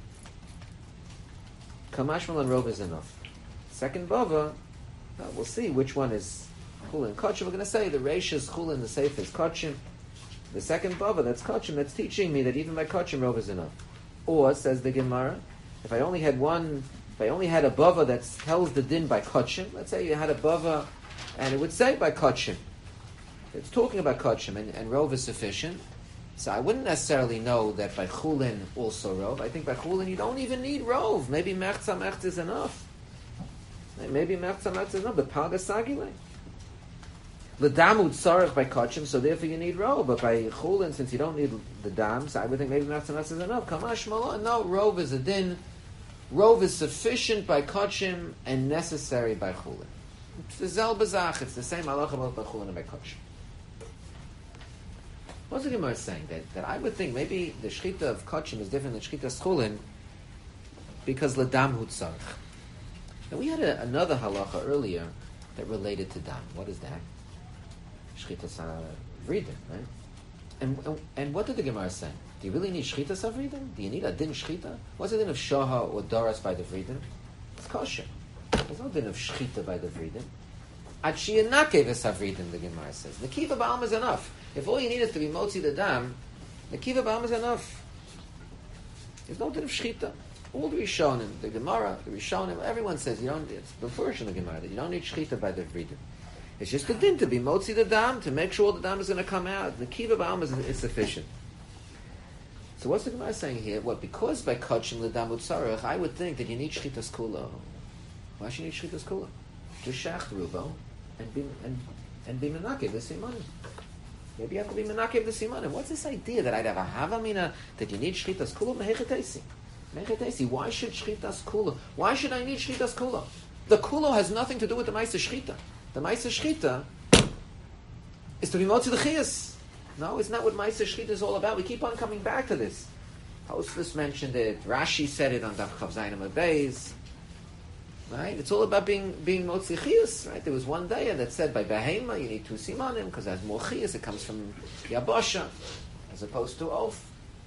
Kamashmal and rov is enough. Second bava, we'll see which one is chulin and kachim. We're going to say the reish is chulin, the seif is kachim. The second bava, that's kachim, that's teaching me that even by kachim rov is enough. Or, says the Gemara, if I only had a bava that tells the din by kachim, let's say you had a bava and it would say by kachim. It's talking about kachim and rov is sufficient. So I wouldn't necessarily know that by chulin also rov. I think by chulin you don't even need rov. Maybe mechza is enough. Maybe mechza is enough, but pagasagile. L'damut tzarech by kachim, so therefore you need rov. But by chulin, since you don't need the dam, so I would think maybe mechza is enough. Kamash malon, no, rov is a din. Rov is sufficient by kachim and necessary by chulin. It's the zel bezach. It's the same halacha about by chulin and by kachim. What's the Gemara saying? That I would think maybe the shchita of kachim is different than shchita schulin because l'dam hu tzarech. Now we had another halacha earlier that related to dam. What is that? Shchita savridin, right? And what did the Gemara say? Do you really need shchita savridin? Do you need a din shchita? What's the din of shaha or doras by the vridin? It's kosher. There's no din of shchita by the vridin. Ad shiyanake v'savridin, the Gemara says. The kiva ba'alma is enough. If all you need is to be motzi the dam, the kiva ba'alma is enough. There's no din of shchita. All the Rishonim, the Gemara, the Rishonim, everyone says you don't. It's the version of the Gemara that you don't need shchita by the vridin. It's just a din to be motzi the dam, to make sure the dam is going to come out. The kiva ba'alma is sufficient. So what's the Gemara saying here? What, because by kachim l'dam utzarech, I would think that you need shchitas kula. Why should you need shchitas kula? Just shach rubo and be menakev the simanim. Maybe you have to be menakev the simanim. What's this idea that I'd have a havamina that you need shchitas kula? Mehechetesi. Mehechetesi. Why should shchitas kula? Why should I need shchitas kula? The kula has nothing to do with the ma'aseh shchita. The ma'aseh shchita is to be motzi the chiyas. No, it's not what ma'aseh shchita is all about. We keep on coming back to this. Tosfos mentioned it. Rashi said it on Daf Chav Zayin Amud Beis. Right? It's all about being motzi chiyus. Right? There was one day that said by behema you need 2 simanim because it has more chiyus. It comes from yabasha as opposed to oaf.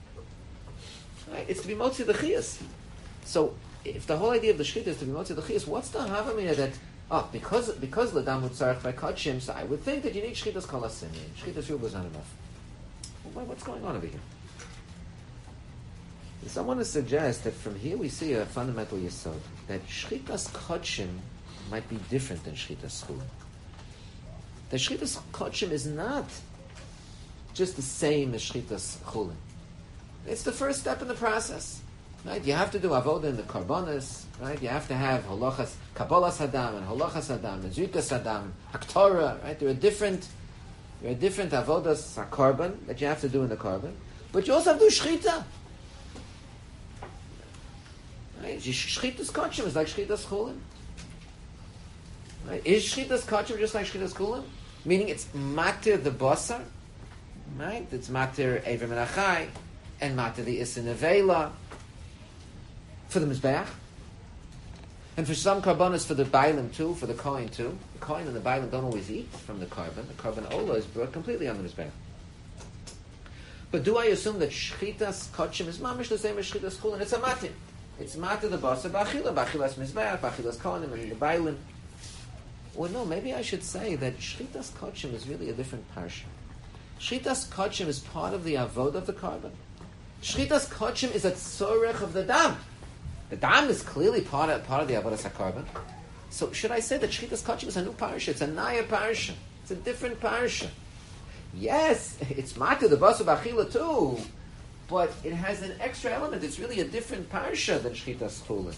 Right? It's to be motzi the chiyus. So if the whole idea of the shchita is to be motzi the chiyus, what's the havamina that because l'dam utzarech by kachim, so I would think that you need shchitas kol hasimin. Shchitas ruba is not enough. What's going on over here? Someone to suggest that from here we see a fundamental yesod that shchitas kachim might be different than shchitas chulin. That shchitas kachim is not just the same as shchitas chulin. It's the first step in the process. Right? You have to do avodah in the karbonis. Right? You have to have halachas, kabbalas hadam, and halachas hadam, and zrikas hadam, haktorah. Right? There are different avodas carbon that you have to do in the carbon, but you also have to do shchita. Right? Shchitas kachim is like shchitas chulin. Right? Is shchitas kachim just like shchitas chulin? Meaning it's matir the basar, right? It's matir ever menachai, and matir the isin nevela for the mizbeach, and for some karbonis for the bailim too, for the kohen too. The kohen and the bailim don't always eat from the carbon. The carbon ola is brought completely on the mizbeach. But do I assume that shchitas kachim is mamish the same as shchitas chulin? It's a matir. It's matir the basar b'achilas mizbeach, b'achilas kohanim, and the bailim. Well, no, maybe I should say that shchitas kachim is really a different parsha. Shchitas kachim is part of the avodah of the carbon. Shchitas kachim is a tzorech of the dam. The dam is clearly part of the avodas hakarbon. So should I say that shchitas kachim is a new parsha? It's a naya parsha. It's a different parsha. Yes, it's matir the basar b'achila too, but it has an extra element. It's really a different parsha than shchitas chulin.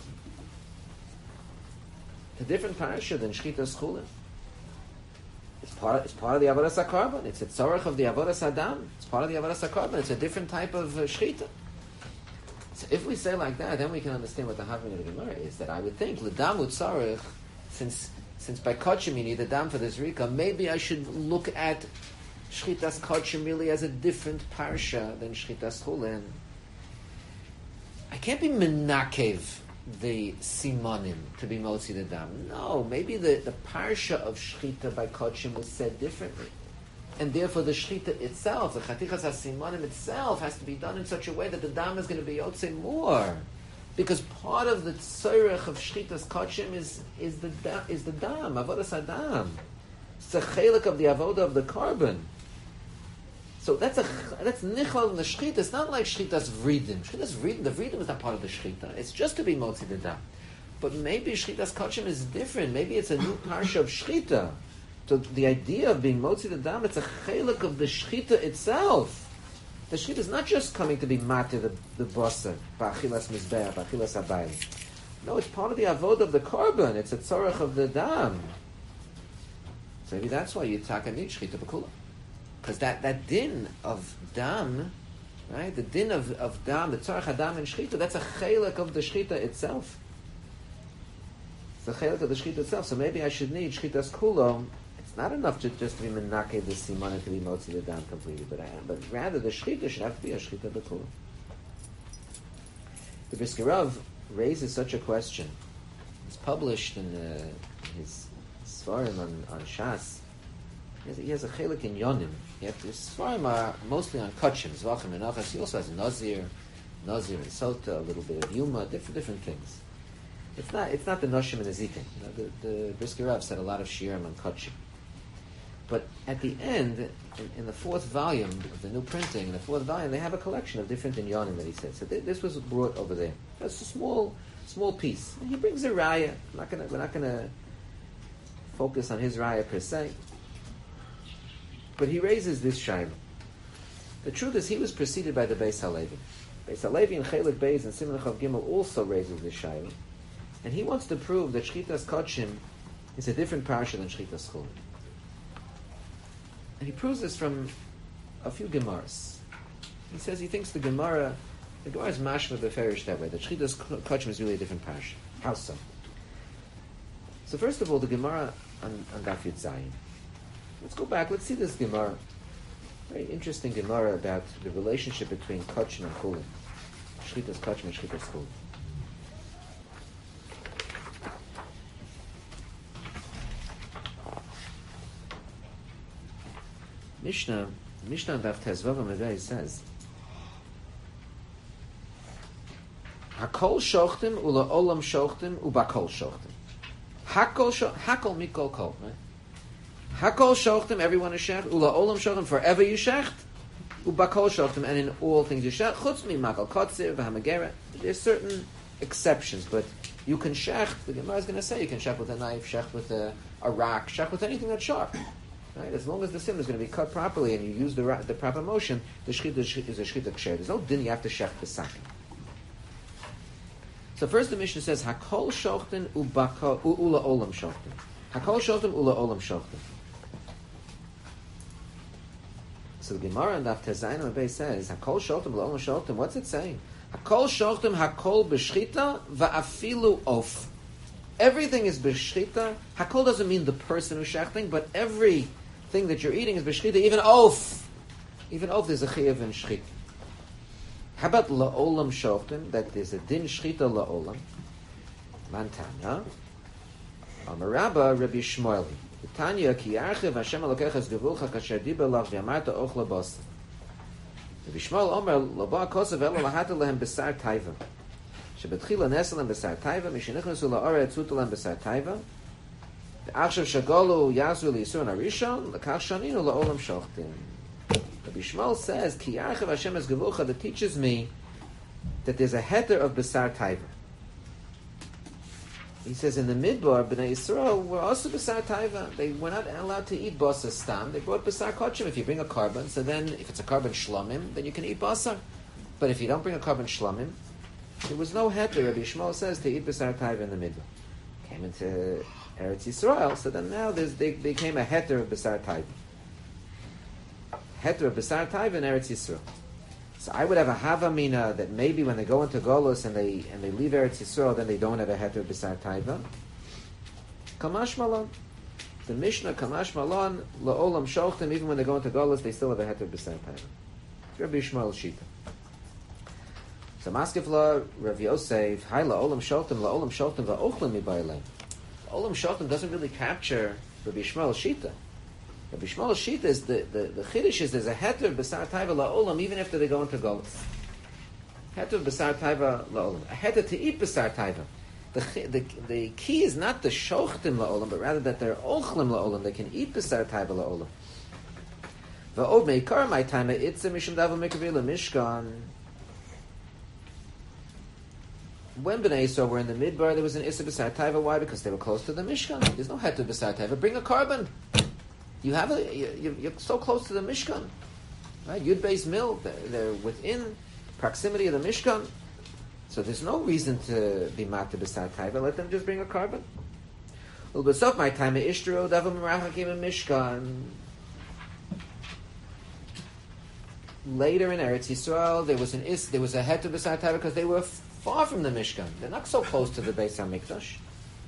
A different parsha than shchitas chulin. It's part of the avodas hakarbon. It's a tzorech of the avodas hadam. It's part of the avodas hakarbon. It's a different type of shchita. So if we say like that, then we can understand what the having of the Gemara is. That I would think l'dam utzarech, since by kachim you need the dam for the zrika, maybe I should look at shchitas kachim really as a different parsha than shchitas chulin. I can't be menakev the simonim to be motzi the dam. No, maybe the parsha of shchita by kodshim was said differently, and therefore the shchita itself, the chatichas hasimonim itself, has to be done in such a way that the dam is going to be yotze more, because part of the tzorech of shchitas kodshim is the dam, avodas hadam. It's a chelik of the avodah of the carbon. So that's nichlal in the shchita. It's not like shchitas vridim. Shchitas vridim, the vridim is not part of the shchita. It's just to be motzi the dam. But maybe shchitas kodshim is different. Maybe it's a new parsha of shchita. So the idea of being motzi the dam, it's a chelik of the shchita itself. The shchita is not just coming to be mate the basa, ba'achilas mizbeach, ba'achilas abayim. No, it's part of the avodah of the carbon. It's a tzorech of the dam. So maybe that's why you taka need shchita b'kula. Because that din of dam, right? The din of dam, the tzarech hadam and shchita, that's a chelik of the shchita itself. It's a chelik of the shchita itself. So maybe I should need shchitas kulo. It's not enough to just be menake the simana to be motzi the dam completely, but rather the shchita should have to be a shchita b'kulo. The Brisker Rav raises such a question. It's published in his Svarim on Shas. He has a chelik in Yonim. His Svarim are mostly on Kachim, Zvachim and Achas. He also has Nazir and Sota, a little bit of Yuma, different things. It's not the Noshim and the Zikin. The Brisker Rav said a lot of Shirim on Kachim. But at the end, in the fourth volume of the new printing, in the fourth volume, they have a collection of different Yonim that he said. So this was brought over there. That's a small piece. And he brings a raya. We're not gonna focus on his raya per se. But he raises this shayla. The truth is, he was preceded by the Beis Halevi. Beis Halevi and Chelik Beis and Siman Chav Gimel also raises this shayla, and he wants to prove that Shchitas Kodshim is a different parsha than Shchitas Chulin. And he proves this from a few Gemaras. He says he thinks the Gemara is mashma beferish that way, that Shchitas Kodshim is really a different parsha. How so? So first of all, the Gemara on Daf Yud Zayin. Let's go back. Let's see this Gemara. Very interesting Gemara about the relationship between Kodshim and Chulin. Shchitas Kodshim and Shchitas Chulin. Mishnah on Daf Tezvav Amevei says, Hakol shochtim ula olam shochtim ubakol shochtim. Hakol mikol kol, right? Hakol shochtim, everyone is shecht. Ula olam shochtim, forever you shecht. Ubakol shochtim, and in all things you shecht. Chutz mi makal kotzir v'hamagera. There's certain exceptions, but you can shecht. The Gemara is going to say you can shecht with a knife, shecht with a rock, shecht with anything that's sharp. Right? As long as the sim is going to be cut properly and you use the proper motion, the shchita is a shchita ksher. There's no din you have to shecht b'sakin. So first the Mishnah says Hakol shochtim ula olam shochtim. Hakol shochtim ula olam shochtim. So the Gemara in Daf Tezayin Amevei says, Hakol shochtim ula olam shochtim. What's it saying? Hakol shochtim hakol b'shchita va'afilu of. Everything is b'shchita. Hakol doesn't mean the person who's shechting, but everything that you're eating is b'shchita. Even of. Even of there's a chiyuv in shchita. How about la'olam shochtim? That there's a din shchita la'olam. Mantanya. Amar Rabba Rabbi Shmueli. Tanya ki yarchev Hashem Elokecha zgevulcha kasher diber lach v'amarta ochla basa. Rabbi Shmuel Omer lo ba kosav elo lahata lehem besar taiva. Shebetchila nesa lehem besar taiva mishenichnesu la'ora etzuta lehem besar taiva. V'achshav shagolu yazu liyisur narishon lekach shaninu la'olam shochtim. Rabbi Shmuel says ki yarchev Hashem zgevulcha, that teaches me that there's a heter of besar taiva. He says in the Midbar, Bnei Yisrael were also Basar Taiva. They were not allowed to eat Basar Stam. They brought Basar Kodshim. If you bring a carbon, so then if it's a carbon Shlomim, then you can eat Basar. But if you don't bring a carbon Shlomim, there was no heter, Rabbi Shmuel says, to eat Basar Taiva in the Midbar. Came into Eretz Yisrael, so then now they became a heter of Basar Taiva. Heter of Basar Taiva in Eretz Yisrael. So I would have a havamina that maybe when they go into Golos and they leave Eretz Yisrael, then they don't have a heter b'sar taiva. Kamash malon, the Mishnah kamash malon la'olam shochtim. Even when they go into Golos, they still have a heter b'sar taiva. Rabbi Shmuel Shita. So Maskefla, Rav Yosef, Hai la'olam sholtem va'ochlim mibaylein. Olam sholtem doesn't really capture Rabbi Yishmael's shita. Rabbi Yishmael's shita is the chiddush is there's a heter b'sar taiva la'olam even after they go into golus. Heter b'sar taiva la'olam. A heter to eat b'sar taiva. The key is not the shochtim la'olam, but rather that they're ochlim la'olam. They can eat b'sar taiva la'olam. Va'od meikar my time itzah mishum davar mikaveh mishkan. When Bnei Yisrael were in the midbar, there was an Issa B'sar Taiva. Why? Because they were close to the Mishkan. There's no Heter B'sar Taiva. Bring a carbon. You're so close to the Mishkan. Right? Yud Beis Mil, they're within proximity of the Mishkan. So there's no reason to be Mata B'sar Taiva. Let them just bring a carbon. Well, B'sof my time, Ishtro, Davam Merachakim and Mishkan. Later in Eretz Yisrael, there was a Heter B'sar Taiva because they were far from the Mishkan. They're not so close to the Beis HaMikdash.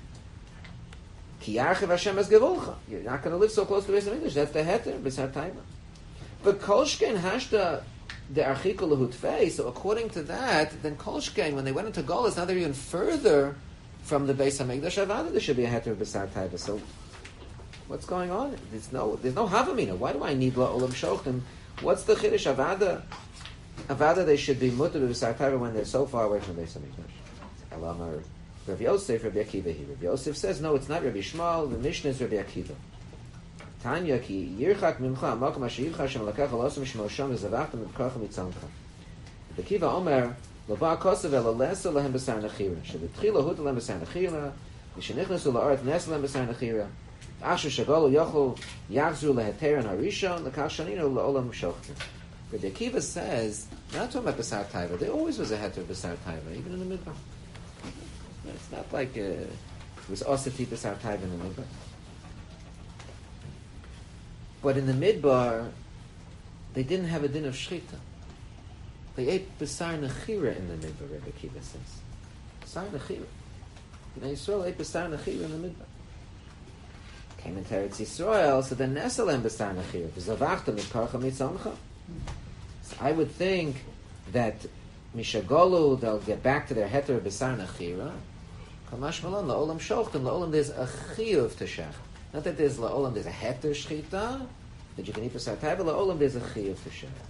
Ki yarchiv Hashem es gevolcha. You're not going to live so close to the Beis HaMikdash. That's the heter, B'sar Taiva. But Kolshkein hashta the archika lehutfei. So according to that, then Kolshkein, when they went into Golus, now they're even further from the Beis HaMikdash. Avada, there should be a heter B'sar Taiva. So what's going on? There's no havamina. Why do I need la'olam shochtim? What's the chiddush? Avada, they should be mutter b'sar taiva when they're so far away from the Beis HaMikdash. Alamar Rav Yosef, Rabbi Akiva here. Rav Yosef says, no, it's not Rabbi Shmuel. The Mishnah is Rabbi Akiva. Tanya ki yirchak mimcha amakom asher yivcha Hashem lakach alosam shmo sham v'zavachtam v'karcha mitzamcha. Rabbi Akiva Omer lo ba kosav elo lesa lehem b'sar nechira. Shebetchila huta lehem b'sar nechira. V'shenichnasu la'aret nes lehem b'sar nechira. Asher shagolu yochlu yachzru leheteran harishon lakach shaninu la'olam shochtim. Rabbi Akiva says, we're not talking about B'sar Taiva. There always was a heter B'sar Taiva, even in the midbar. It's not like it was Osati B'sar Taiva in the midbar. But in the midbar, they didn't have a din of shchita. They ate B'sar Nechira in the midbar, Rabbi Akiva says. B'sar Nechira. Bnei Yisrael ate B'sar Nechira in the midbar. Came into Eretz Yisrael, so then Nesalem B'sar Nechira. V'zavachta mitkarcha mitzamcha. I would think that Mishagolu, they'll get back to their heter b'sar nechira. Kamash malon la'olam shochtim. La'olam there's a chiyuv to shach. Not that there's la'olam there's a heter shchita that you can eat b'sar taiva. La'olam there's a chiyuv to shach.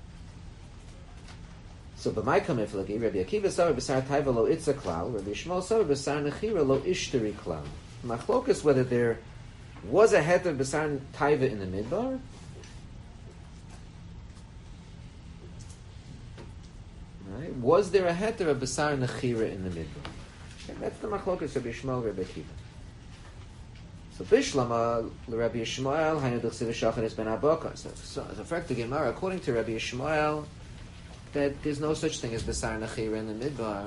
So b'may kamif lagi Rabbi Akiva savar b'sar taiva lo itza klal. Rabbi Yishmael savar b'sar nechira lo ishtari klal. Machlokas whether there was a heter b'sar taiva in the midbar. Right? Was there a heter of B'sar Nechira in the midbar? Okay, that's the machlokas of Yishmael Rabbi Akiva. So Bishlama, Rabbi Yishmael, Hainu D'chsiv Shachar es ben Aboka. So as a fact, the Gemara, according to Rabbi Yishmael, that there's no such thing as B'sar Nechira in the midbar.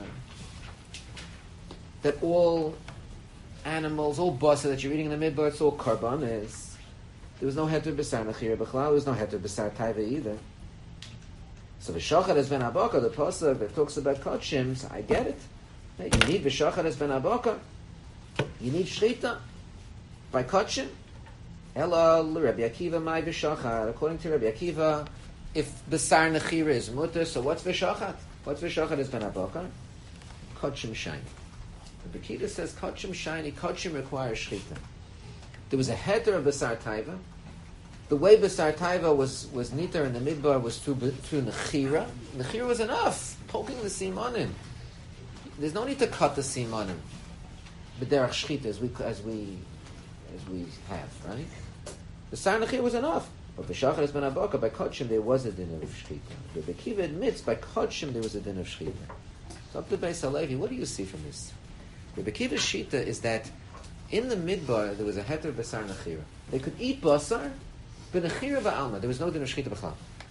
That all animals, all basa that you're eating in the midbar, it's all karbanis. There was no heter B'sar Nechira B'chlal. There was no heter B'sar Taiva either. So v'shachar es ben abaka, the pasuk that talks about kachim, so I get it. You need v'shachar es ben abaka. You need shchita by kachim. Ela Rabbi Akiva my v'shachar. According to Rabbi Akiva, if b'sar nechira is mutter, so what's v'shachar? What's v'shachar es ben abaka? Kachim shiny. Rabbi Akiva says kachim shiny. Kachim requires shchita. There was a heter of b'sar taiva. The way B'sar Taiva was niter in the midbar was through Nechira. Nechira was enough. Poking the simanim. There's no need to cut the simanim. B'derach shchita as we have, right? B'sar Nechira was enough. But B'shachar es ben abaka, by Kodshim there was a din of shchita. Rabbi Akiva admits by Kodshim there was a din of shchita. So up to Beis Halevi, what do you see from this? Rabbi Akiva's shita is that in the midbar there was a heter B'sar Nechira. They could eat basar, but nechira va'alma, there was no din of shchita b'chlal.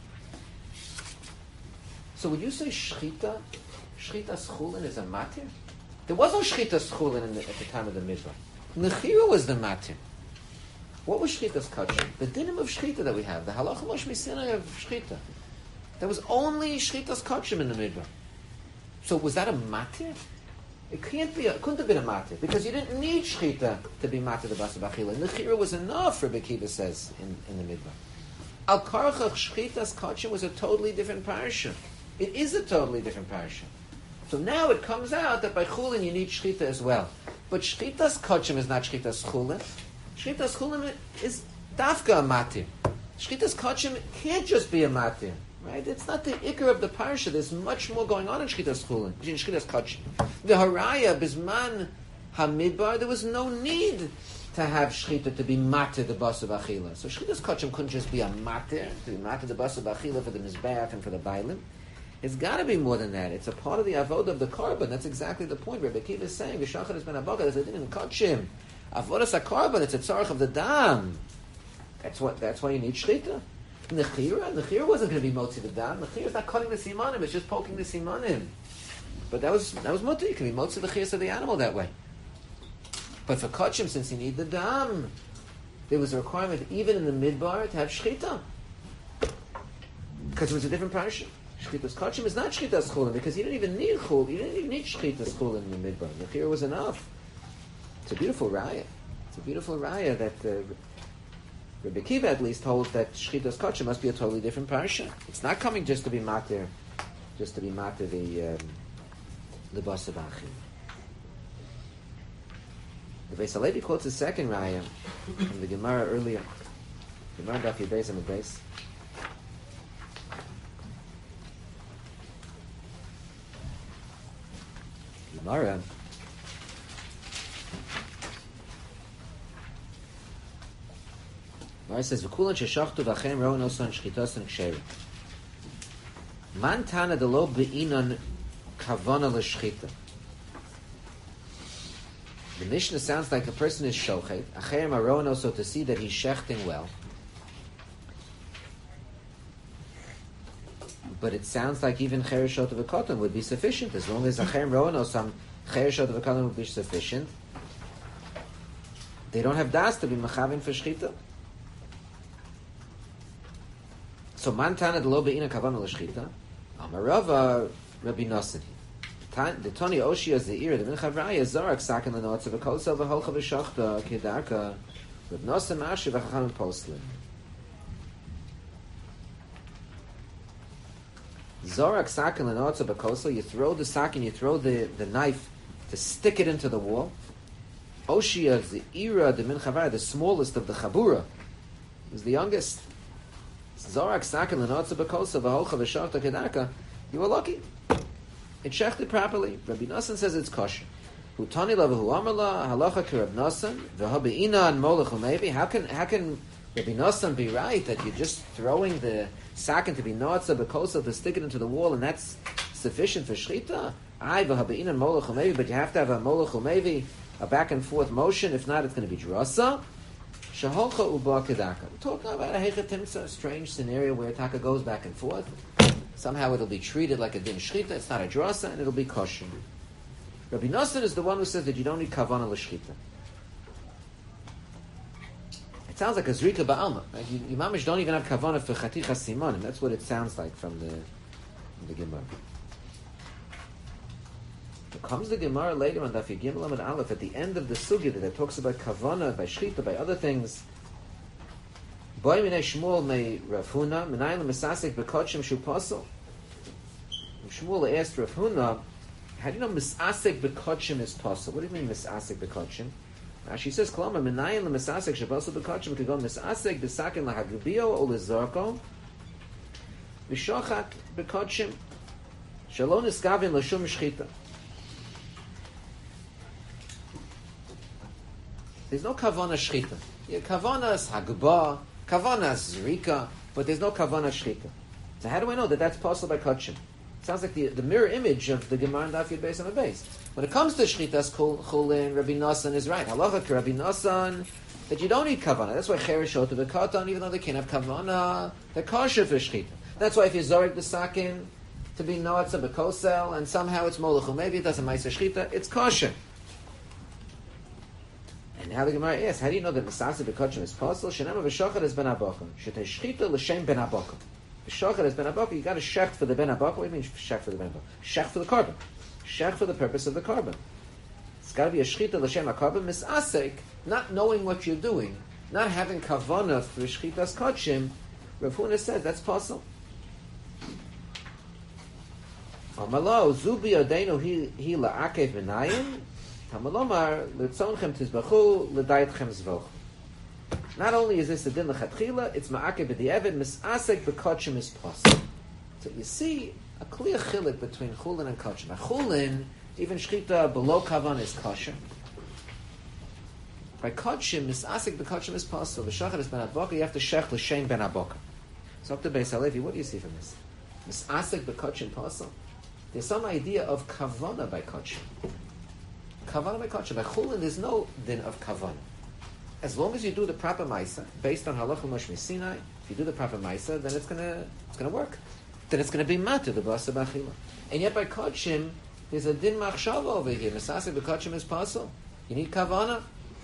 So would you say shchita schulin is a matir? There was no shchita schulin at the time of the midbar. Nechira was the matir. What was shchita's kachim? The dinim of shchita that we have, the halacha mosh misinai of shchita. There was only shchita's kachim in the midbar. So was that a matir? It couldn't have been a matir, because you didn't need shchita to be matir the basa b'achila. Nechira was enough, Rabbi Akiva says in the midbar. Al karchach shchita's kachim was a totally different parasha. It is a totally different parasha. So now it comes out that by chulin you need shchita as well. But shchitas kachim is not shchitas chulin. Shchitas chulin is dafka a matir. Shchitas kachim can't just be a matir. Right? It's not the ikar of the parsha. There's much more going on in shchitas chulin, in shchitas kachim. The haraya bisman hamidbar, there was no need to have shchita to be matir the basav achila. So shchitas kachim couldn't just be a matir, to be matir the basav achila for the mizbeach and for the bailim. It's got to be more than that. It's a part of the avodah of the korban. That's exactly the point. Rabbi Akiva is saying, "V'shachar has been abaka." There's a din in kachim. Avodas korban. It's a tzarich of the dam. That's why you need shchita. Nechira wasn't going to be motzi the dam. Nechira is not cutting the simanim. It's just poking the simanim. But that was mutter. You can be motzi the chiyas of the animal that way. But for kachim, since you need the dam, there was a requirement even in the midbar to have shchita because it was a different parsha. Shchitas kachim is not shchitas chulin because you didn't even need chul. You didn't even need shchitas chulin in the midbar. The chiyur was enough. It's a beautiful raya. It's a beautiful raya that Rabbi Akiva at least holds that shchitas kachim must be a totally different parsha. It's not coming just to be matir the basav achim. The Beis Halevi quotes a second raya from the Gemara earlier. Gemara daf Yudbeis Amud Beis. Gemara says, "V'kulan sheshachtu v'achem ro'en osan shchitasan ksheri." Man tana delo be'inon kavana l'shchita. The Mishnah sounds like a person is shochet. Achem aro'en also to see that he's shechting well. But it sounds like even chereshot of a cotton would be sufficient as long as achem ro'en or some chereshot of a cotton would be sufficient. They don't have das to be machavin for shchita. So man tana de lo be'ina kavana l'shchita. Amarava Rabbi Nosson. The Tony Oshia Zeir, the Minchavraya Zarak Sakin Lenotz of a Kosel v'holcha v'shachta kedarka Rabbi Nosson Mashi v'chachamim poslim. Zorak sakin lenotza b'kosel. You throw the sakin, you throw the knife to stick it into the wall. Oshia Zeira the Minchavraya, the smallest of the Chabura, is the youngest. Zorak sakin lenotza b'kosel v'holcha v'shachta kedarka. You were lucky. It shechted properly. Rabbi Nosson says it's kosher. Hutani la v'hu amarla halacha k'Rab Nosson v'habeina and molech u'mevi. How can Rabbi Nosson be right that you're just throwing the sakin to be notza b'kosel to stick it into the wall and that's sufficient for shchita? Ay v'habeina and molech u'mevi, but you have to have a molech u'mevi, a back and forth motion. If not, it's going to be drasa. Shaholcha u'ba kedaka. We're talking about a hechatimtza, a strange scenario where taka goes back and forth. Somehow it'll be treated like a din shchita. It's not a drasa, and it'll be kosher. Rabbi Nosson is the one who says that you don't need kavana l'shchita. It sounds like a zrika ba'alma. Right? You mamish don't even have kavana for chaticha simonim. That's what it sounds like from the Gemara. But comes the Gemara later on Daf Yigimel Amud Aleph at the end of the sugya that talks about kavana by shchita by other things. Boy minei Shmuel mei Rav Huna minay l'misasek b'kodshim shu pasol. Shmuel asked Rav Huna, how do you know misasek b'kodshim is pasol? What do you mean misasek b'kodshim? She says, "Klama minay l'misasek shebasol b'kodshim could go misasek b'sakin lahagubio or l'zarko v'shochat b'kodshim shalom niskavin l'shum shchita." There's no kavana shchita. Yeah, kavanas hagba. Kavana zrika, but there's no kavana shchita. So how do I know that that's possible by kachim? Sounds like the mirror image of the Gemara and Daf Yudbeis Amud Beis. When it comes to shchitas chulin, Rabbi Nosson is right. Halacha ke Rabbi Nosson that you don't need kavana. That's why chereshot of a katan, even though they can't have kavana, they're kosher for shchita. That's why if you zorik the sakin to be noatza b'kosel and somehow it's molochu, maybe it doesn't ma'aser shchita, it's kosher. And now the Gemara asks, how do you know that Misasa b'kodshim is possible? Shenema v'shochet is ben abokum. Shetei shchita l'shem ben abokum. V'shochet is ben abokum. You got to shecht for the ben abokum. What do you mean shecht for the ben abokum? Shecht for the carbon. Shecht for the purpose of the carbon. It's got to be a shchita l'shem carbon misasek, not knowing what you're doing, not having kavana for shchitas kodshim. Rav Huna says that's possible. Amalo zubi odenu he la'akev v'nayim. Tamalomar litzonchem tizbachu l'dayetchem zvoch. Not only is this a din l'chatchila, it's ma'akev b'di'evid mis'asek b'kodshim is possible. So you see a clear chilik between chulin and kodshim. A chulin, even shchita below kavan is kosher. By kodshim, mis'asek b'kodshim is possible. V'shachar is ben aboka, you have to shech l'shem ben aboka. So up to Beis Halevi, what do you see from this? Mis'asek b'kodshim possible. There's some idea of kavana by kodshim. Kavana by kodshim. By chulin, there's no din of kavana. As long as you do the proper ma'isa, based on halacha Moshe Sinai, if you do the proper ma'isa, then it's gonna work. Then it's gonna be matu the basa b'achila. And yet by kodshim, there's a din machshava over here. Mis'asek b'kodshim is possible. You need kavana.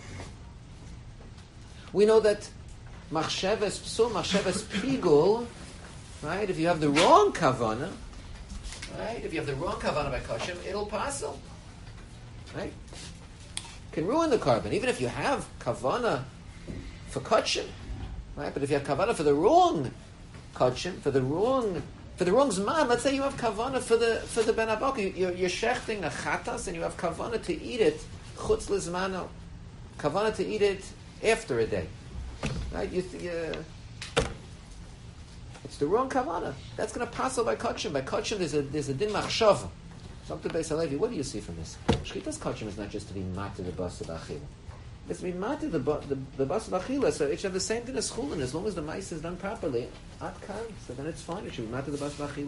We know that machsheves psul, machsheves pigul, right? If you have the wrong kavana, right? If you have the wrong kavana by kodshim, it'll passel, right? Can ruin the carbon, even if you have kavana for kodshim, right? But if you have kavana for the wrong kodshim, for the wrong zman, let's say you have kavana for the ben aboka, you're shechting a chatas and you have kavana to eat it chutz lizmano, kavana to eat it after a day, right? It's the wrong kavana. That's going to pass by kodshim. By kodshim, there's a din machshava. So up to Beis Halevi, what do you see from this? Shchitas kodshim is not just to be mati the basa b'achila. It's to be mati the basa b'achila. So it should have the same thing as chulin. As long as the ma'is is done properly, at kan. So then it's fine. It should be mati the basa b'achila.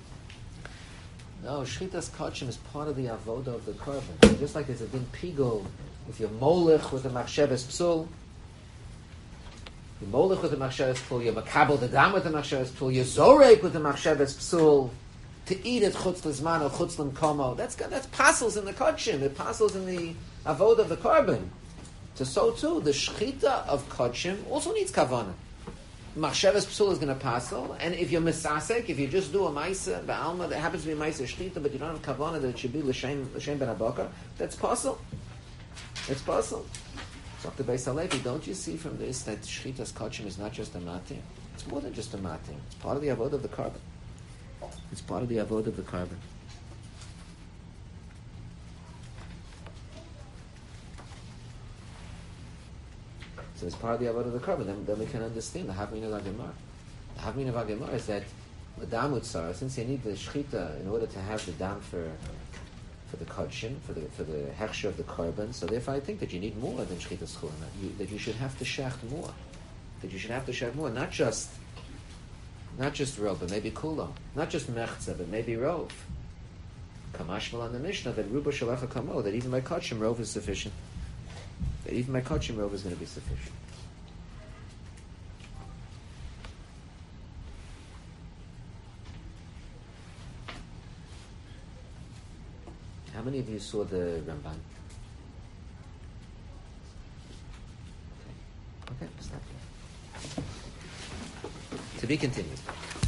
No, shchitas kodshim is part of the avoda of the korban. Just like there's a din pigul, if you're molech with the machsheves psul, you're molech with the machsheves psul, you're makabel the dam with the machsheves psul, you're zorek with the machsheves psul, to eat it chutz lizman or chutz l'mkomo. That's passels in the kodshim. It passels in the avoda of the korban. So too, the shchita of kodshim also needs kavana. Machsheves psul is going to passel, and if you're misasek, if you just do a ma'isa ba'alma that happens to be a ma'isa shchita, but you don't have kavana that it should be l'shem ben aboka, that's passel. It's possible. So after Beis Halevi, don't you see from this that shchitas kodshim is not just a mati? It's more than just a mati. It's part of the avodah of the carbon. It's part of the avodah of the carbon. So it's part of the avodah of the carbon. Then we can understand the havmin of Gemara. The havmin of Gemara is that the dam utzar, since you need the shchita in order to have the dam for the kodshim, for the hechsher of the carbon, so therefore I think that you need more than shchitas chulin. That you should have to shecht more. That you should have to shecht more, not just rov, but maybe kulo. Not just mechza, but maybe rov. Kamashmal on the Mishnah that ruba shalacha kamo, that even by kodshim rov is sufficient. That even by kodshim rov is going to be sufficient. How many of you saw the Ramban? Okay, stop here. To be continued.